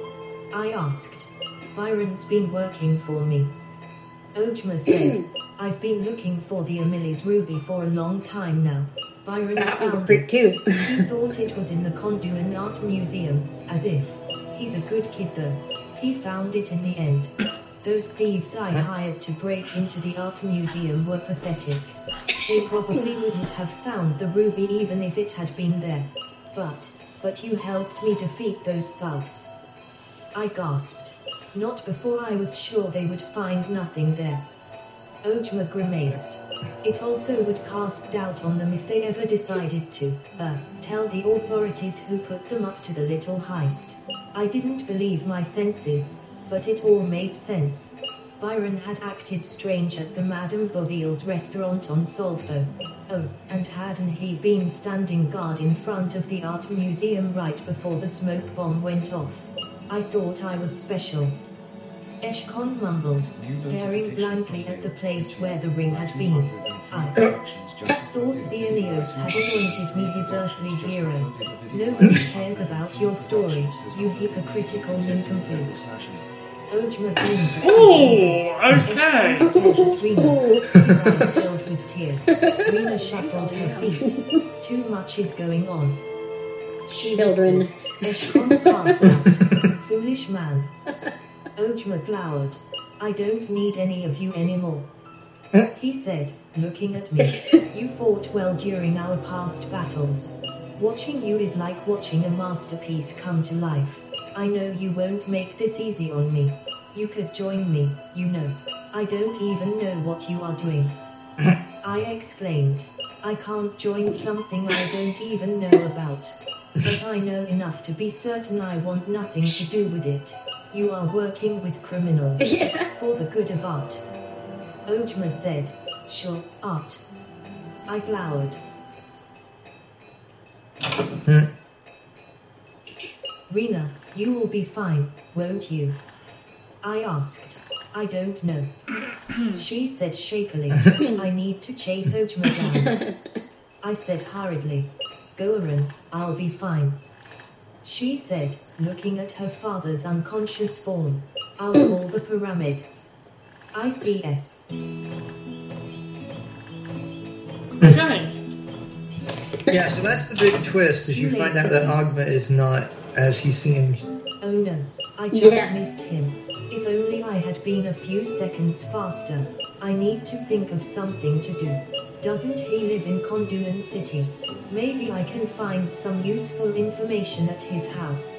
I asked. "Byron's been working for me," Ojma said. "I've been looking for the Emily's ruby for a long time now. Byron That was a found freak it. too. He thought it was in the Conduin Art Museum, as if. He's a good kid though. He found it in the end. Those thieves I hired to break into the art museum were pathetic. They probably wouldn't have found the ruby even if it had been there. But, but you helped me defeat those thugs." I gasped. "Not before I was sure they would find nothing there." Ojma grimaced. "It also would cast doubt on them if they ever decided to, uh, tell the authorities who put them up to the little heist." I didn't believe my senses, but it all made sense. Byron had acted strange at the Madame Boville's restaurant on Solfo. Oh, and hadn't he been standing guard in front of the art museum right before the smoke bomb went off? I thought I was special. Eshkon mumbled, staring blankly at the place where the ring had been. I thought Xenios had anointed me his earthly hero. Nobody cares about your story, you hypocritical nincompoop. Ojma grinned. Oh, okay. His eyes filled with tears. Rena shuffled her feet. Too much is going on. She Children. Eshkon passed out. Foolish man. Ojma glowered. I don't need any of you anymore. He said, looking at me. You fought well during our past battles. Watching you is like watching a masterpiece come to life. I know you won't make this easy on me. You could join me, you know. I don't even know what you are doing. I exclaimed. I can't join something I don't even know about. But I know enough to be certain I want nothing to do with it. You are working with criminals. Yeah. For the good of art. Ojma said. Sure, art. I glowered. Rena, you will be fine, won't you? I asked. I don't know. She said shakily. I need to chase Ojma down. I said hurriedly. Go Aaron, I'll be fine. She said, looking at her father's unconscious form. I'll call the pyramid. I C S. Okay. Yeah, so that's the big twist, is you find out that Ogma is not as he seems. Oh no, I just Yeah. missed him. If only I had been a few seconds faster. I need to think of something to do. Doesn't he live in Conduan City? Maybe I can find some useful information at his house.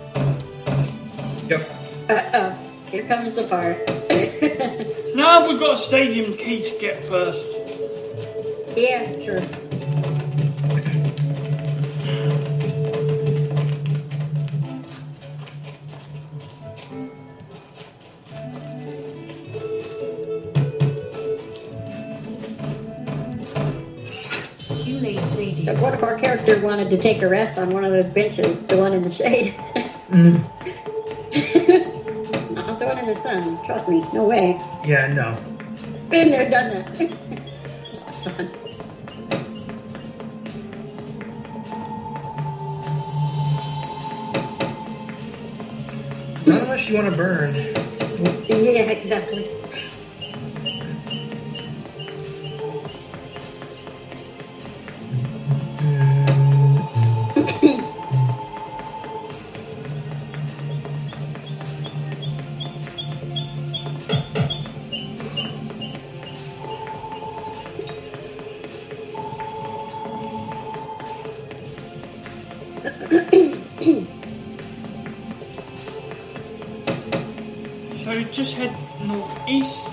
Yep. Uh-oh. Here comes the part. Now we've got a stadium key to get first. Yeah, sure. Sule Stadium. So what if our character wanted to take a rest on one of those benches, the one in the shade? Mm. Not the one in the sun. Trust me, no way. Yeah, no. Been there, done that. Fun. Not unless you want to burn. Yeah, exactly. So just head northeast.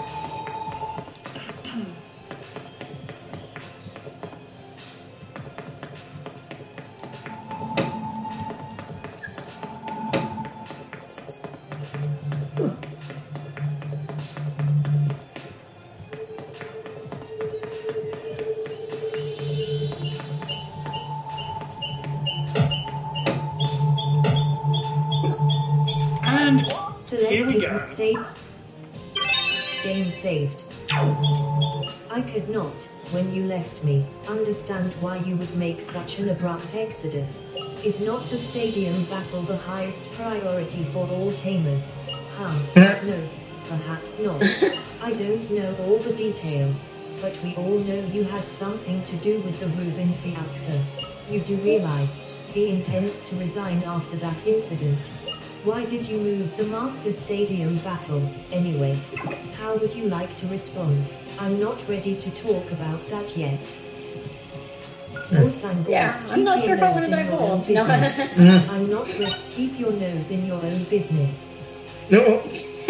And Select here we did go. not save. Game saved. I could not, when you left me, understand why you would make such an abrupt exodus. Is not the stadium battle the highest priority for all tamers? Huh? No, perhaps not. I don't know all the details, but we all know you had something to do with the Reuben fiasco. You do realize, he intends to resign after that incident. Why did you move the Master Stadium battle, anyway? How would you like to respond? I'm not ready to talk about that yet. Osangor, Yeah, I'm keep not your sure if I nose want to in your own divulge. No. business. I'm not ready. Keep your nose in your own business. No.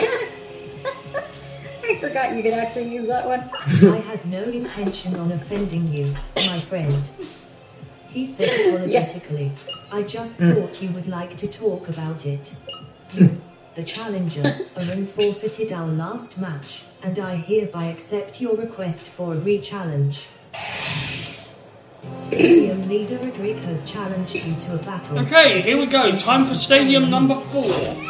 I forgot you could actually use that one. I had no intention on offending you, my friend. He said apologetically. I just thought you would like to talk about it. You, the challenger, Aaron forfeited our last match, and I hereby accept your request for a re-challenge. Stadium leader Rodrigue has challenged you to a battle. Okay, here we go. Time for stadium number four.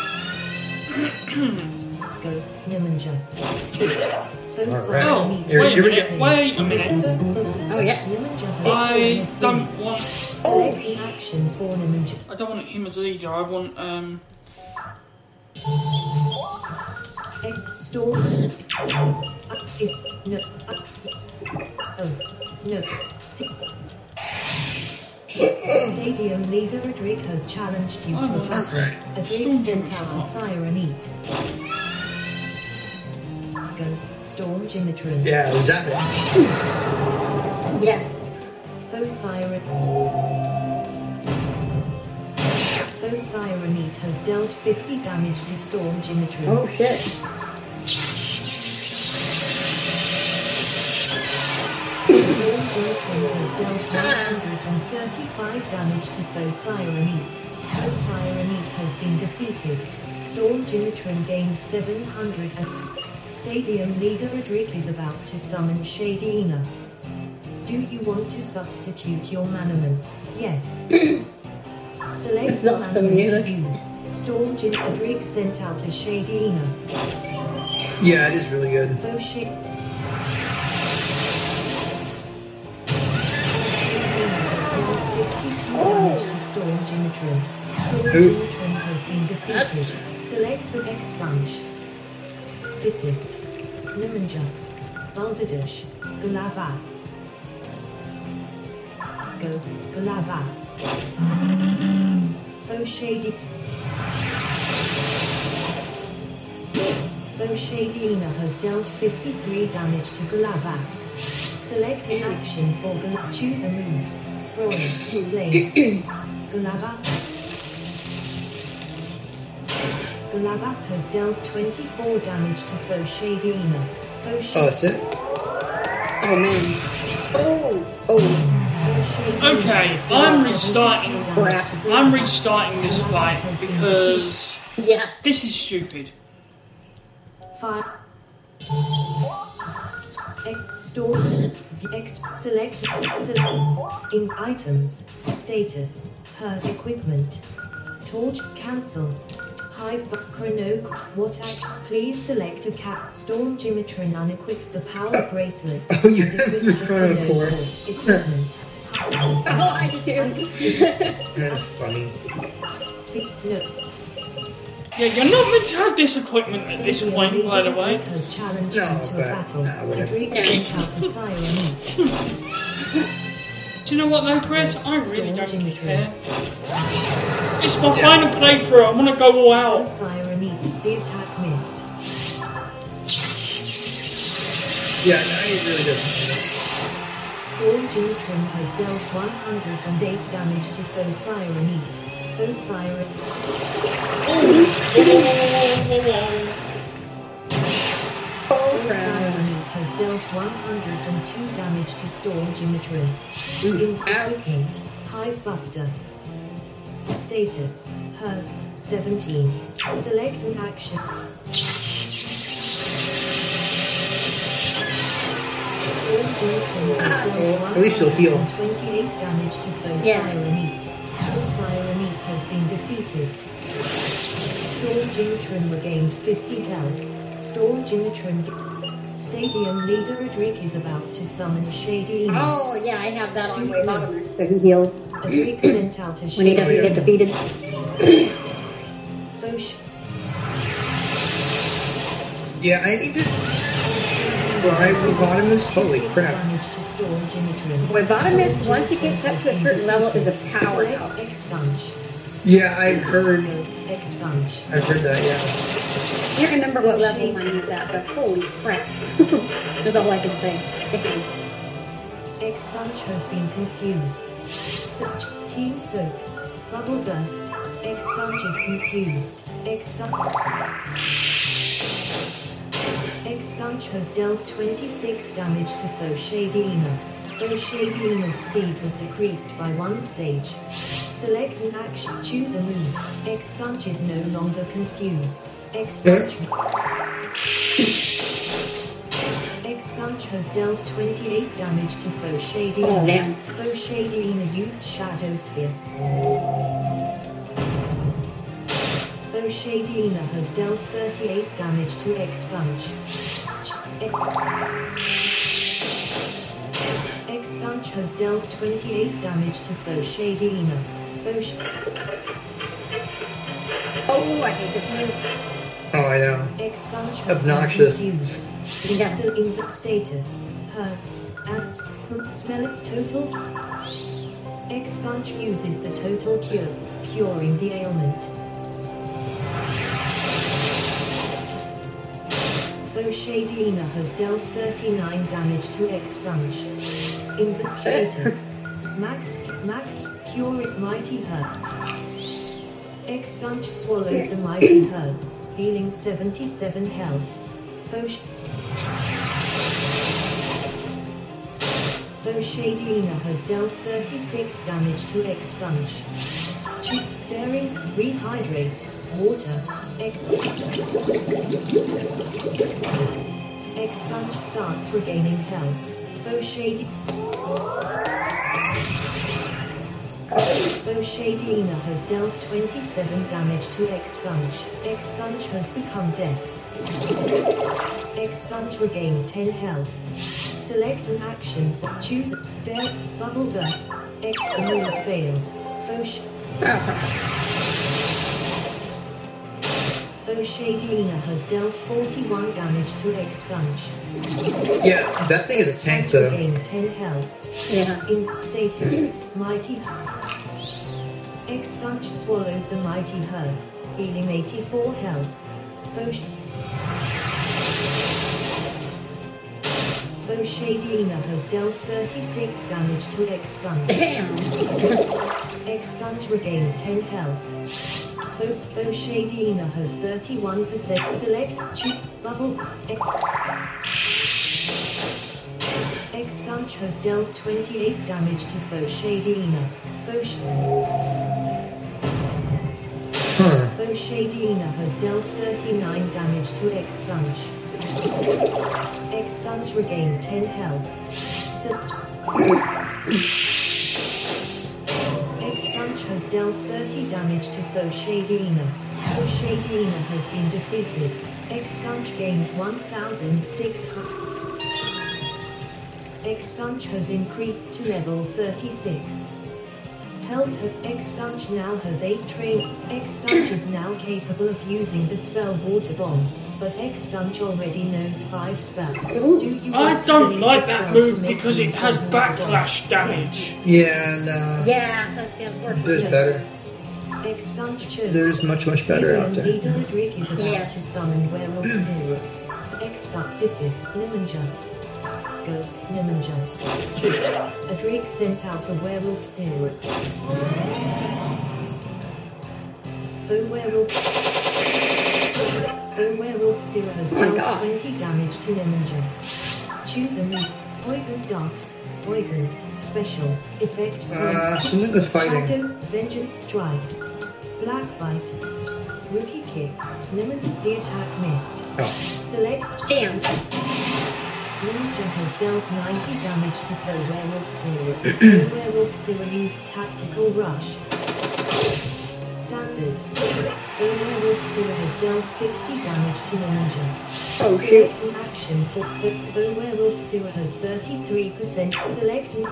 Go, Nimanja. Alright. Oh, Here- wait a here we minute, go. wait a minute. Oh, yeah. I don't want... Select the action for Nimanja. I don't want him as leader. I want, um... Storm. Uh, if, no. Uh, oh, no. See. Stadium leader Rodrigue has challenged you to Oh, a battle. right. A Storm Drake sent out a Jimmy siren eat. Go, Storm Jimitron. Yeah, is that it? Yeah. Foe siren. Foe siren eat has dealt fifty damage to Storm Jimitron. Oh, shit. Storm Jimitron has dealt one hundred thirty-five damage to Foe Siren Eat. Foe Siren Eat has been defeated. Storm Jimitron gained seven hundred and... Stadium leader Rodrigue is about to summon Shady Ina. Do you want to substitute your Manaman? Yes. Select This is the awesome Manaman music. to use. Storm Jim Rodrigue sent out a Shady Ina. Yeah, it is really good. Foe Shady... sixty-two damage to Storm Jimitron. Storm Who? Jimitron has been defeated. That's- Select the Expunge. Desist. Nimanja. Balderdash. Galava. Go. Galava. Foe Shady. Foe Shady Ina has dealt fifty-three damage to Galava. Select an action for Gal. Choose a move. Roar. Flame. Galava. Galava has dealt twenty-four damage to Foe Shady Ina. Foe Oh, Shady. that's it? Oh, man. Oh. Oh. Okay, I'm restarting. Crap. I'm restarting this fight because Yeah. this is stupid. Five. Store. X. Select. Select. In items. Status. Her equipment. Torch. Cancel. Hive. Chrono. What act? Please select a cat. Storm Jimitron unequip the power bracelet. Oh, you and have equip the the chrono chrono core. core. Equipment. Oh, I do too. That's funny. Fi- No. Yeah, you're not meant to have this equipment at this point, by the way. Has challenged No, you to a but- battle. nah, whatever. Rodrigue sent out a siren eat. Do you know what though, Chris? I really don't care. It's my final playthrough. I want to go all Oh, out. siren eat. The attack missed. Yeah, no, it really doesn't. Storm Jimitron has dealt one hundred eight damage to Foe Siren Eat. Foe Siren... Oh, Foe crap. Siren Eat has dealt one hundred two damage to Storm Jimitron. In equipment, Hive Buster. Status, her, seventeen. Select an action. Storm Jimitron has dealt At least she'll heal. one hundred twenty-eight damage to Foe Yeah. Siren Eat. Foe Siren Eat has been defeated. Storm Jimitron regained fifty health. Storm Jimitron... Stadium leader Rodrigue is about to summon Shady Ina. Oh, yeah, I have that on my bottom, so he heals Rodrigue sent out a when he doesn't Shady get defeated. Foe sh- Yeah, I need to try Revotimus. Holy crap. damage to Storm Jimitron. Revotimus, once it gets up to a certain level, is a Select powerhouse. Expunge. Yeah, I've heard. Expunge. I've heard that, yeah. I can't remember what level mine is at, but holy crap. That's all I can say. Damn. Expunge has been confused. Search. Team Soap. Bubble Burst. Expunge is confused. Expunge. Expunge has dealt twenty-six damage to Foe Shady Ina. Though Shadina's speed was decreased by one stage. Select an action, choose a move. Expunge is no longer confused. Expunge. Expunge has dealt twenty-eight damage to Foe Shadina. Oh, damn. Foe Shadina used Shadow Sphere. Foe Shadina has dealt thirty-eight damage to Expunge. Expunge has dealt twenty-eight damage to Foe Shadina. Foe Sh- Oh, I hate this move. Oh, I know. Expunge has Obnoxious. been used. Yeah. So invert status. Her. And smell it total. Expunge uses the total cure, curing the ailment. Foe Shadina has dealt thirty-nine damage to Expunge. Invert status. Max, max, cure it mighty herbs. Expunge swallowed the mighty herb, healing seventy-seven health. Foe Sh- Foe Shadina has dealt thirty-six damage to Expunge. Chip, daring, rehydrate, water, ex- Expunge starts regaining health. Foe Shadina. Foe Shadina has dealt twenty-seven damage to Expunge. Expunge has become deaf. Expunge regained ten health. Select an action. Choose Death, Bubble Gut. Ex- the move failed. Foe Sh- Foe Shadina has dealt forty-one damage to Expunge. Yeah, that thing is a tank Expunge though. regained ten health. Yeah. In status, mighty husks. Expunge swallowed the mighty herb, healing eighty-four health. Foe Sh- Foe Shadina has dealt thirty-six damage to Expunge. Damn. Expunge regained ten health. Foe, Foe Shadina has thirty-one percent. Select chip bubble. Ex- Expunge has dealt twenty-eight damage to Foe Shadina. Foe Sh- Huh. Foe Shadina has dealt thirty-nine damage to Expunge. Expunge regained ten health. Se- Expunge has dealt thirty damage to Foe Shadina. Foe Shadina has been defeated. Expunge gained one thousand six hundred. Expunge has increased to level thirty-six. Health of Expunge now has eight train. Expunge is now capable of using the spell Water Bomb, but Expunge already knows five spells. Do you I want to don't delete like a that spell move to make because it Water has Bomb Water Bomb? backlash damage. Yeah, no. Yeah, that's the unfortunate. There's better. Expunge chose. There's much, much better out there. Leader Adric is about Yeah. to summon Werewolf Zero. Expunge. This is Nimanja. Go, Nimanja. Adric sent out a Werewolf Zero. Foe Werewolf. Foe Werewolf Zero has Oh my dealt God. twenty damage to Nimanja. Choose a move. Poison Dart. Poison. Special. Effect. Uh, Rinse. something was fighting. Shadow, Vengeance Strike, Black Bite, Rookie Kick, Nimon, the attack missed. Oh. Select, Damn. Ninja has dealt ninety damage to Foe Werewolf Zero. Foe Werewolf Zero used Tactical Rush. Standard. Foe Werewolf Zero has dealt sixty damage to Ninja. Oh, shoot. Select an action for Foe Foe Werewolf Zero has thirty-three percent. Select an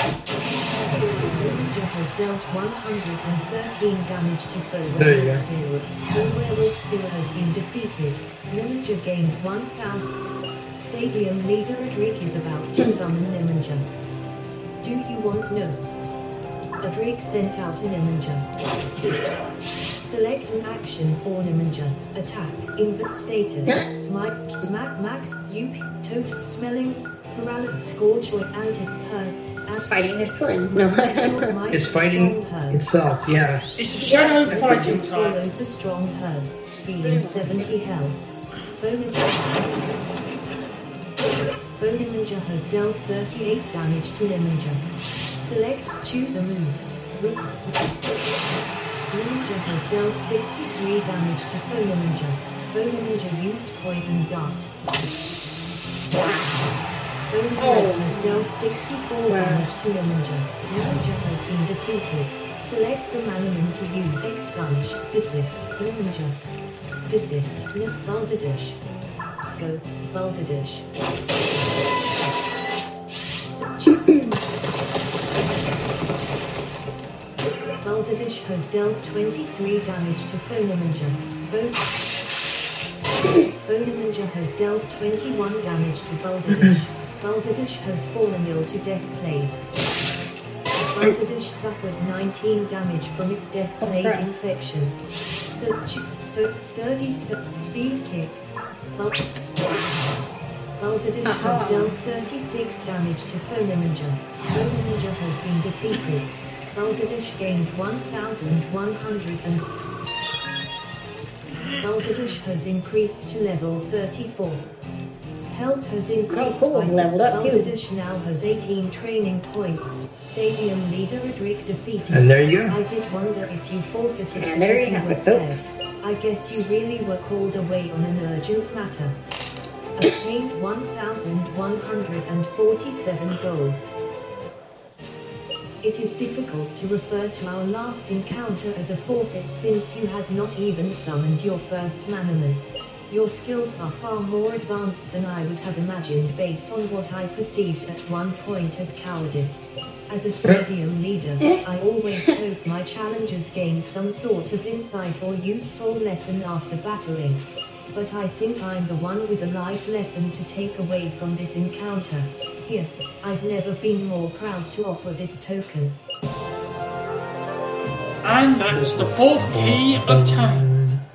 Ninja has dealt one hundred thirteen damage to Foe There you Werewolf go. Zero. Foe Werewolf Zero has been defeated. Ninja gained one thousand. Stadium leader Adric is about to summon Nimanja. Do you want no? Adric sent out a Nimanja. Select an action for Nimanja. Attack. Invert status. Mike. Mac. Max. U P. Total. Smellings. Paralysis. Scorch. Or anti. Her. Fighting his twin. No. It's fighting itself, yeah. It's a shadow Ninja fighting type. swallowed the strong herb, healing seventy health. Phone Foeninger has dealt thirty-eight damage to Limninger. Select, choose a move. Limninger has dealt sixty-three damage to Foeninger. Foeninger used poison dart. Foeninger has dealt sixty-four damage to Limninger. Limninger has been defeated. Select the Manaman to use expunge. Desist. Limninger. Desist. Nif Balderdash. Go. Balderdash. Balderdash has dealt twenty-three damage to Foeninger. Foeninger has dealt twenty-one damage to Balderdash. Balderdash has fallen ill to death plague. Balderdash suffered nineteen damage from its death plague Okay. infection. So, st st sturdy st speed kick. Bal Balderdash Aha. has dealt thirty-six damage to Foeninger. Foeninger has been defeated. Balderdash gained one thousand one hundred and... Balderdash has increased to level thirty-four. Health has increased Oh, cool. by... Leveled up, too. Balderdash now has eighteen training points. Stadium leader Adric defeated. And there you go. I did wonder if you forfeited And there because you have were it, scared. folks. I guess you really were called away on an urgent matter. Obtained one thousand one hundred forty-seven gold. It is difficult to refer to our last encounter as a forfeit since you had not even summoned your first Manaman. Your skills are far more advanced than I would have imagined based on what I perceived at one point as cowardice. As a stadium leader, I always hope my challengers gain some sort of insight or useful lesson after battling. But I think I'm the one with a life lesson to take away from this encounter. Here, I've never been more proud to offer this token. And that's the fourth key obtained.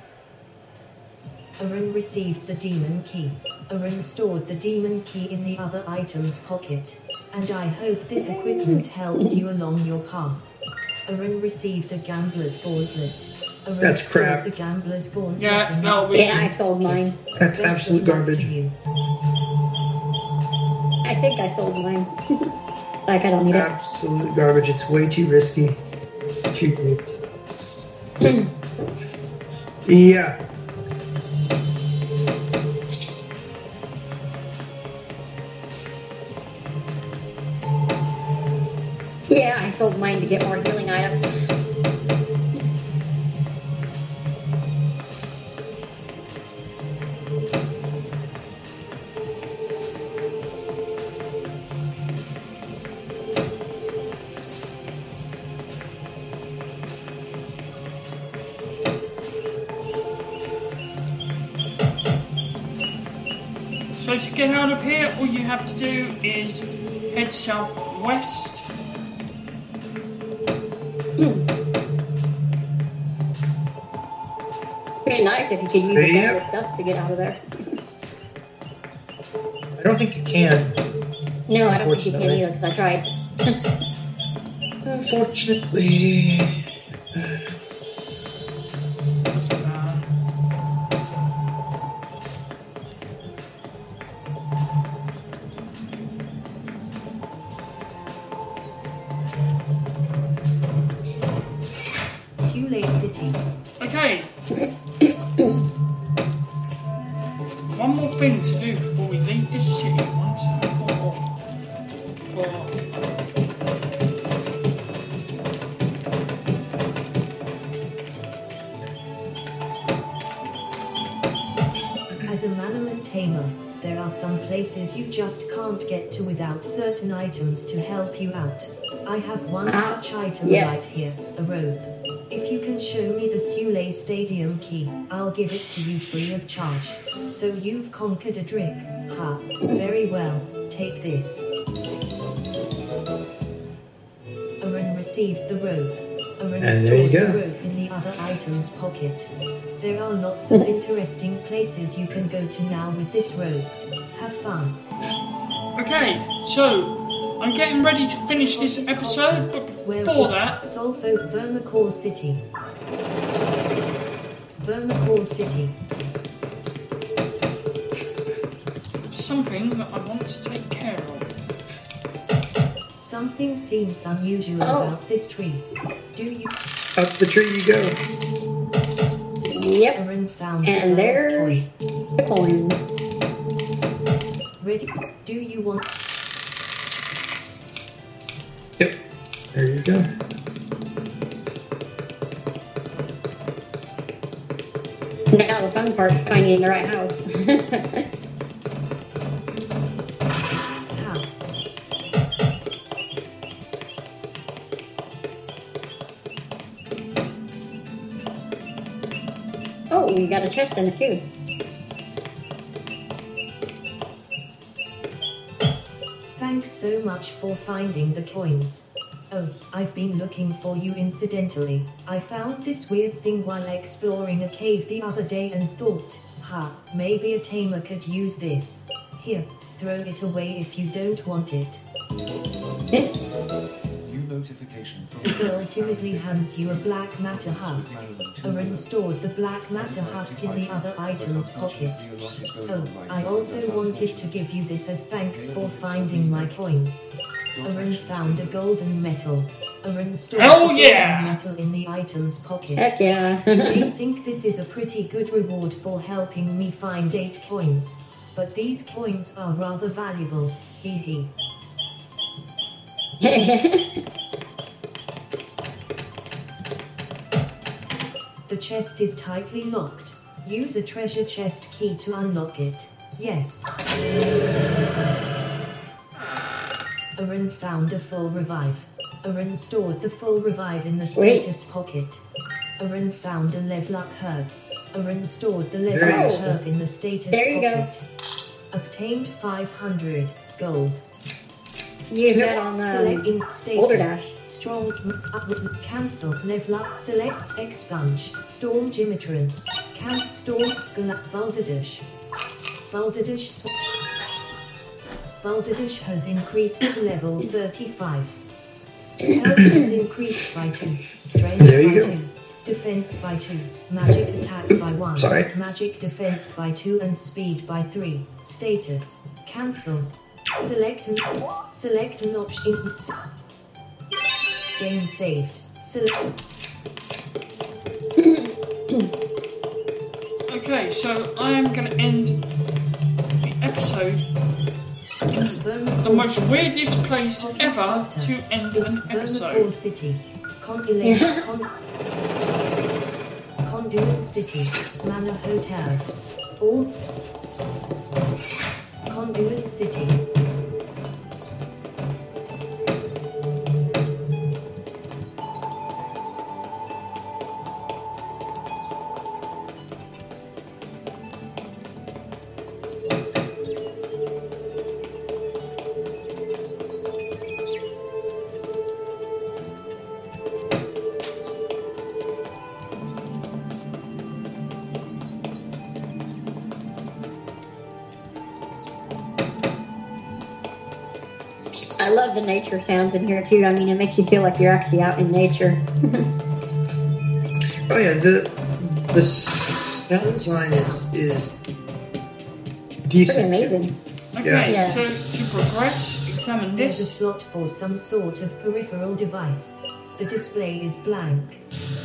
Arun received the demon key. Arun stored the demon key in the other item's pocket. And I hope this equipment helps you along your path. Arun received a gambler's gauntlet. Arun That's stored crap. the gambler's gauntlet Yeah, in that'll the be- Yeah, I sold mine. That's Best absolute of luck garbage. to you. I think I sold mine. So I don't need it. Absolute garbage. It's way too risky. Too good. Yeah. Yeah, I sold mine to get more healing items. So to get out of here, all you have to do is head southwest. Pretty nice if you could use the Yep. deathless dust to get out of there. I don't think you can. No, I don't think you can Unfortunately. either because I tried. Unfortunately. Doesn't matter. Sule City. Okay. One more thing to do before we leave this city once and for all. For As a Manaman tamer, there are some places you just can't get to without certain items to help you out. I have one Ah, such item yes. right here, a robe. If you can show me the Sule Stadium key, I'll give it to you free of charge. So you've conquered a Drick. Ha, very well, take this. Arun received the robe. Arun And there you stored go. the robe in the other item's pocket. There are lots of interesting places you can go to now with this robe. Have fun. okay, so I'm getting ready to finish this episode, but Where before that, Solfo Vermicor City. Vermicor City. something that I want to take care of. Something seems unusual Oh. about this tree. Do you? Up the tree you go. Yep. Aaron found And the there's girl's the coin. toy. Ready? Do you want? Yep. There you go. Now the fun part's finding the right house. House. Oh, we got a chest in it too. Thanks so much for finding the coins. Oh, I've been looking for you incidentally. I found this weird thing while exploring a cave the other day and thought, ha, maybe a tamer could use this. Here, throw it away if you don't want it. New notification from The girl timidly hands you a black matter husk. Aaron stored the black matter husk in the other item's pocket. Oh, I also wanted to give you this as thanks for finding my coins. Aaron found a golden metal. Aaron stored Hell the yeah! golden metal in the item's pocket. Heck yeah. I think this is a pretty good reward for helping me find eight coins. But these coins are rather valuable, hee hee. The chest is tightly locked. Use a treasure chest key to unlock it. Yes. Aaron found a full revive. Aaron stored the full revive in the Sweet. status pocket. Aaron found a level up herb. Aaron stored the level There up you go. herb in the status There you go. pocket. Obtained five hundred gold. Use that on Select um, in status. Boulder Dash. Strong. Up, cancel. Level up. Selects expunge. Storm Gimitron. Camp Storm. Galak. Balderdash. Balderdash. sw- Balderdash has increased to level thirty-five. Health has increased by two. Strength There you by go. two. Defense by two. Magic attack by one. Sorry. Magic defense by two and speed by three. Status. Cancel. Select an, select an option. s- Game saved. Select. Okay, so I am going to end the episode in the most weirdest place ever to end an Vermipore episode. City. Con- Con- Conduit City. Manor Hotel. All. Conduit City. I love the nature sounds in here too. I mean, it makes you feel like you're actually out in nature. Oh yeah, the the sound design is is Pretty decent. amazing. Okay, Yeah. so to progress, examine There's a this. slot for some sort of peripheral device. The display is blank.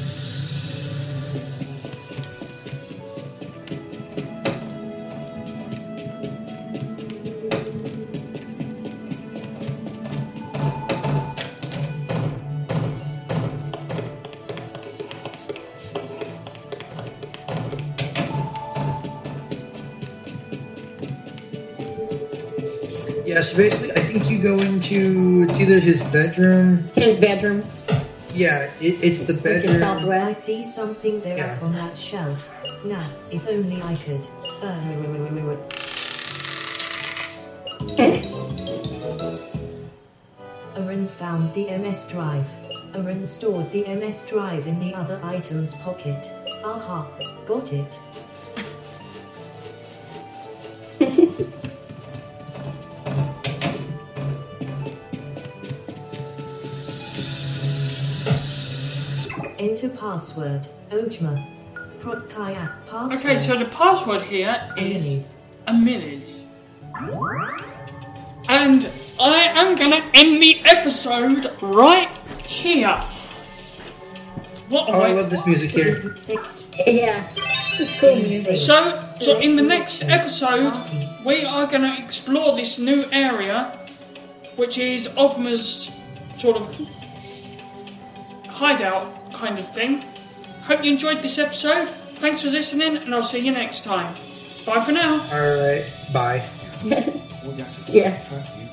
Yeah, so basically, I think you go into it's either his bedroom. His bedroom, Yeah, it, it's the which is bedroom. I southwest. see something there Yeah. up on that shelf. Now, if only I could. Uh, Aaron found the M S drive. Aaron stored the M S drive in the other item's pocket. Aha, got it. Enter password. Ojma. Protkaya. Password. Okay, so the password here is Emily's. Amili's. And I am gonna end the episode right here. What a Oh, I way- love this music here. Yeah, it's cool music. So, so in the next episode, we are going to explore this new area, which is Ogma's sort of hideout kind of thing. Hope you enjoyed this episode. Thanks for listening, and I'll see you next time. Bye for now. All right, bye. Audacity Yeah. track you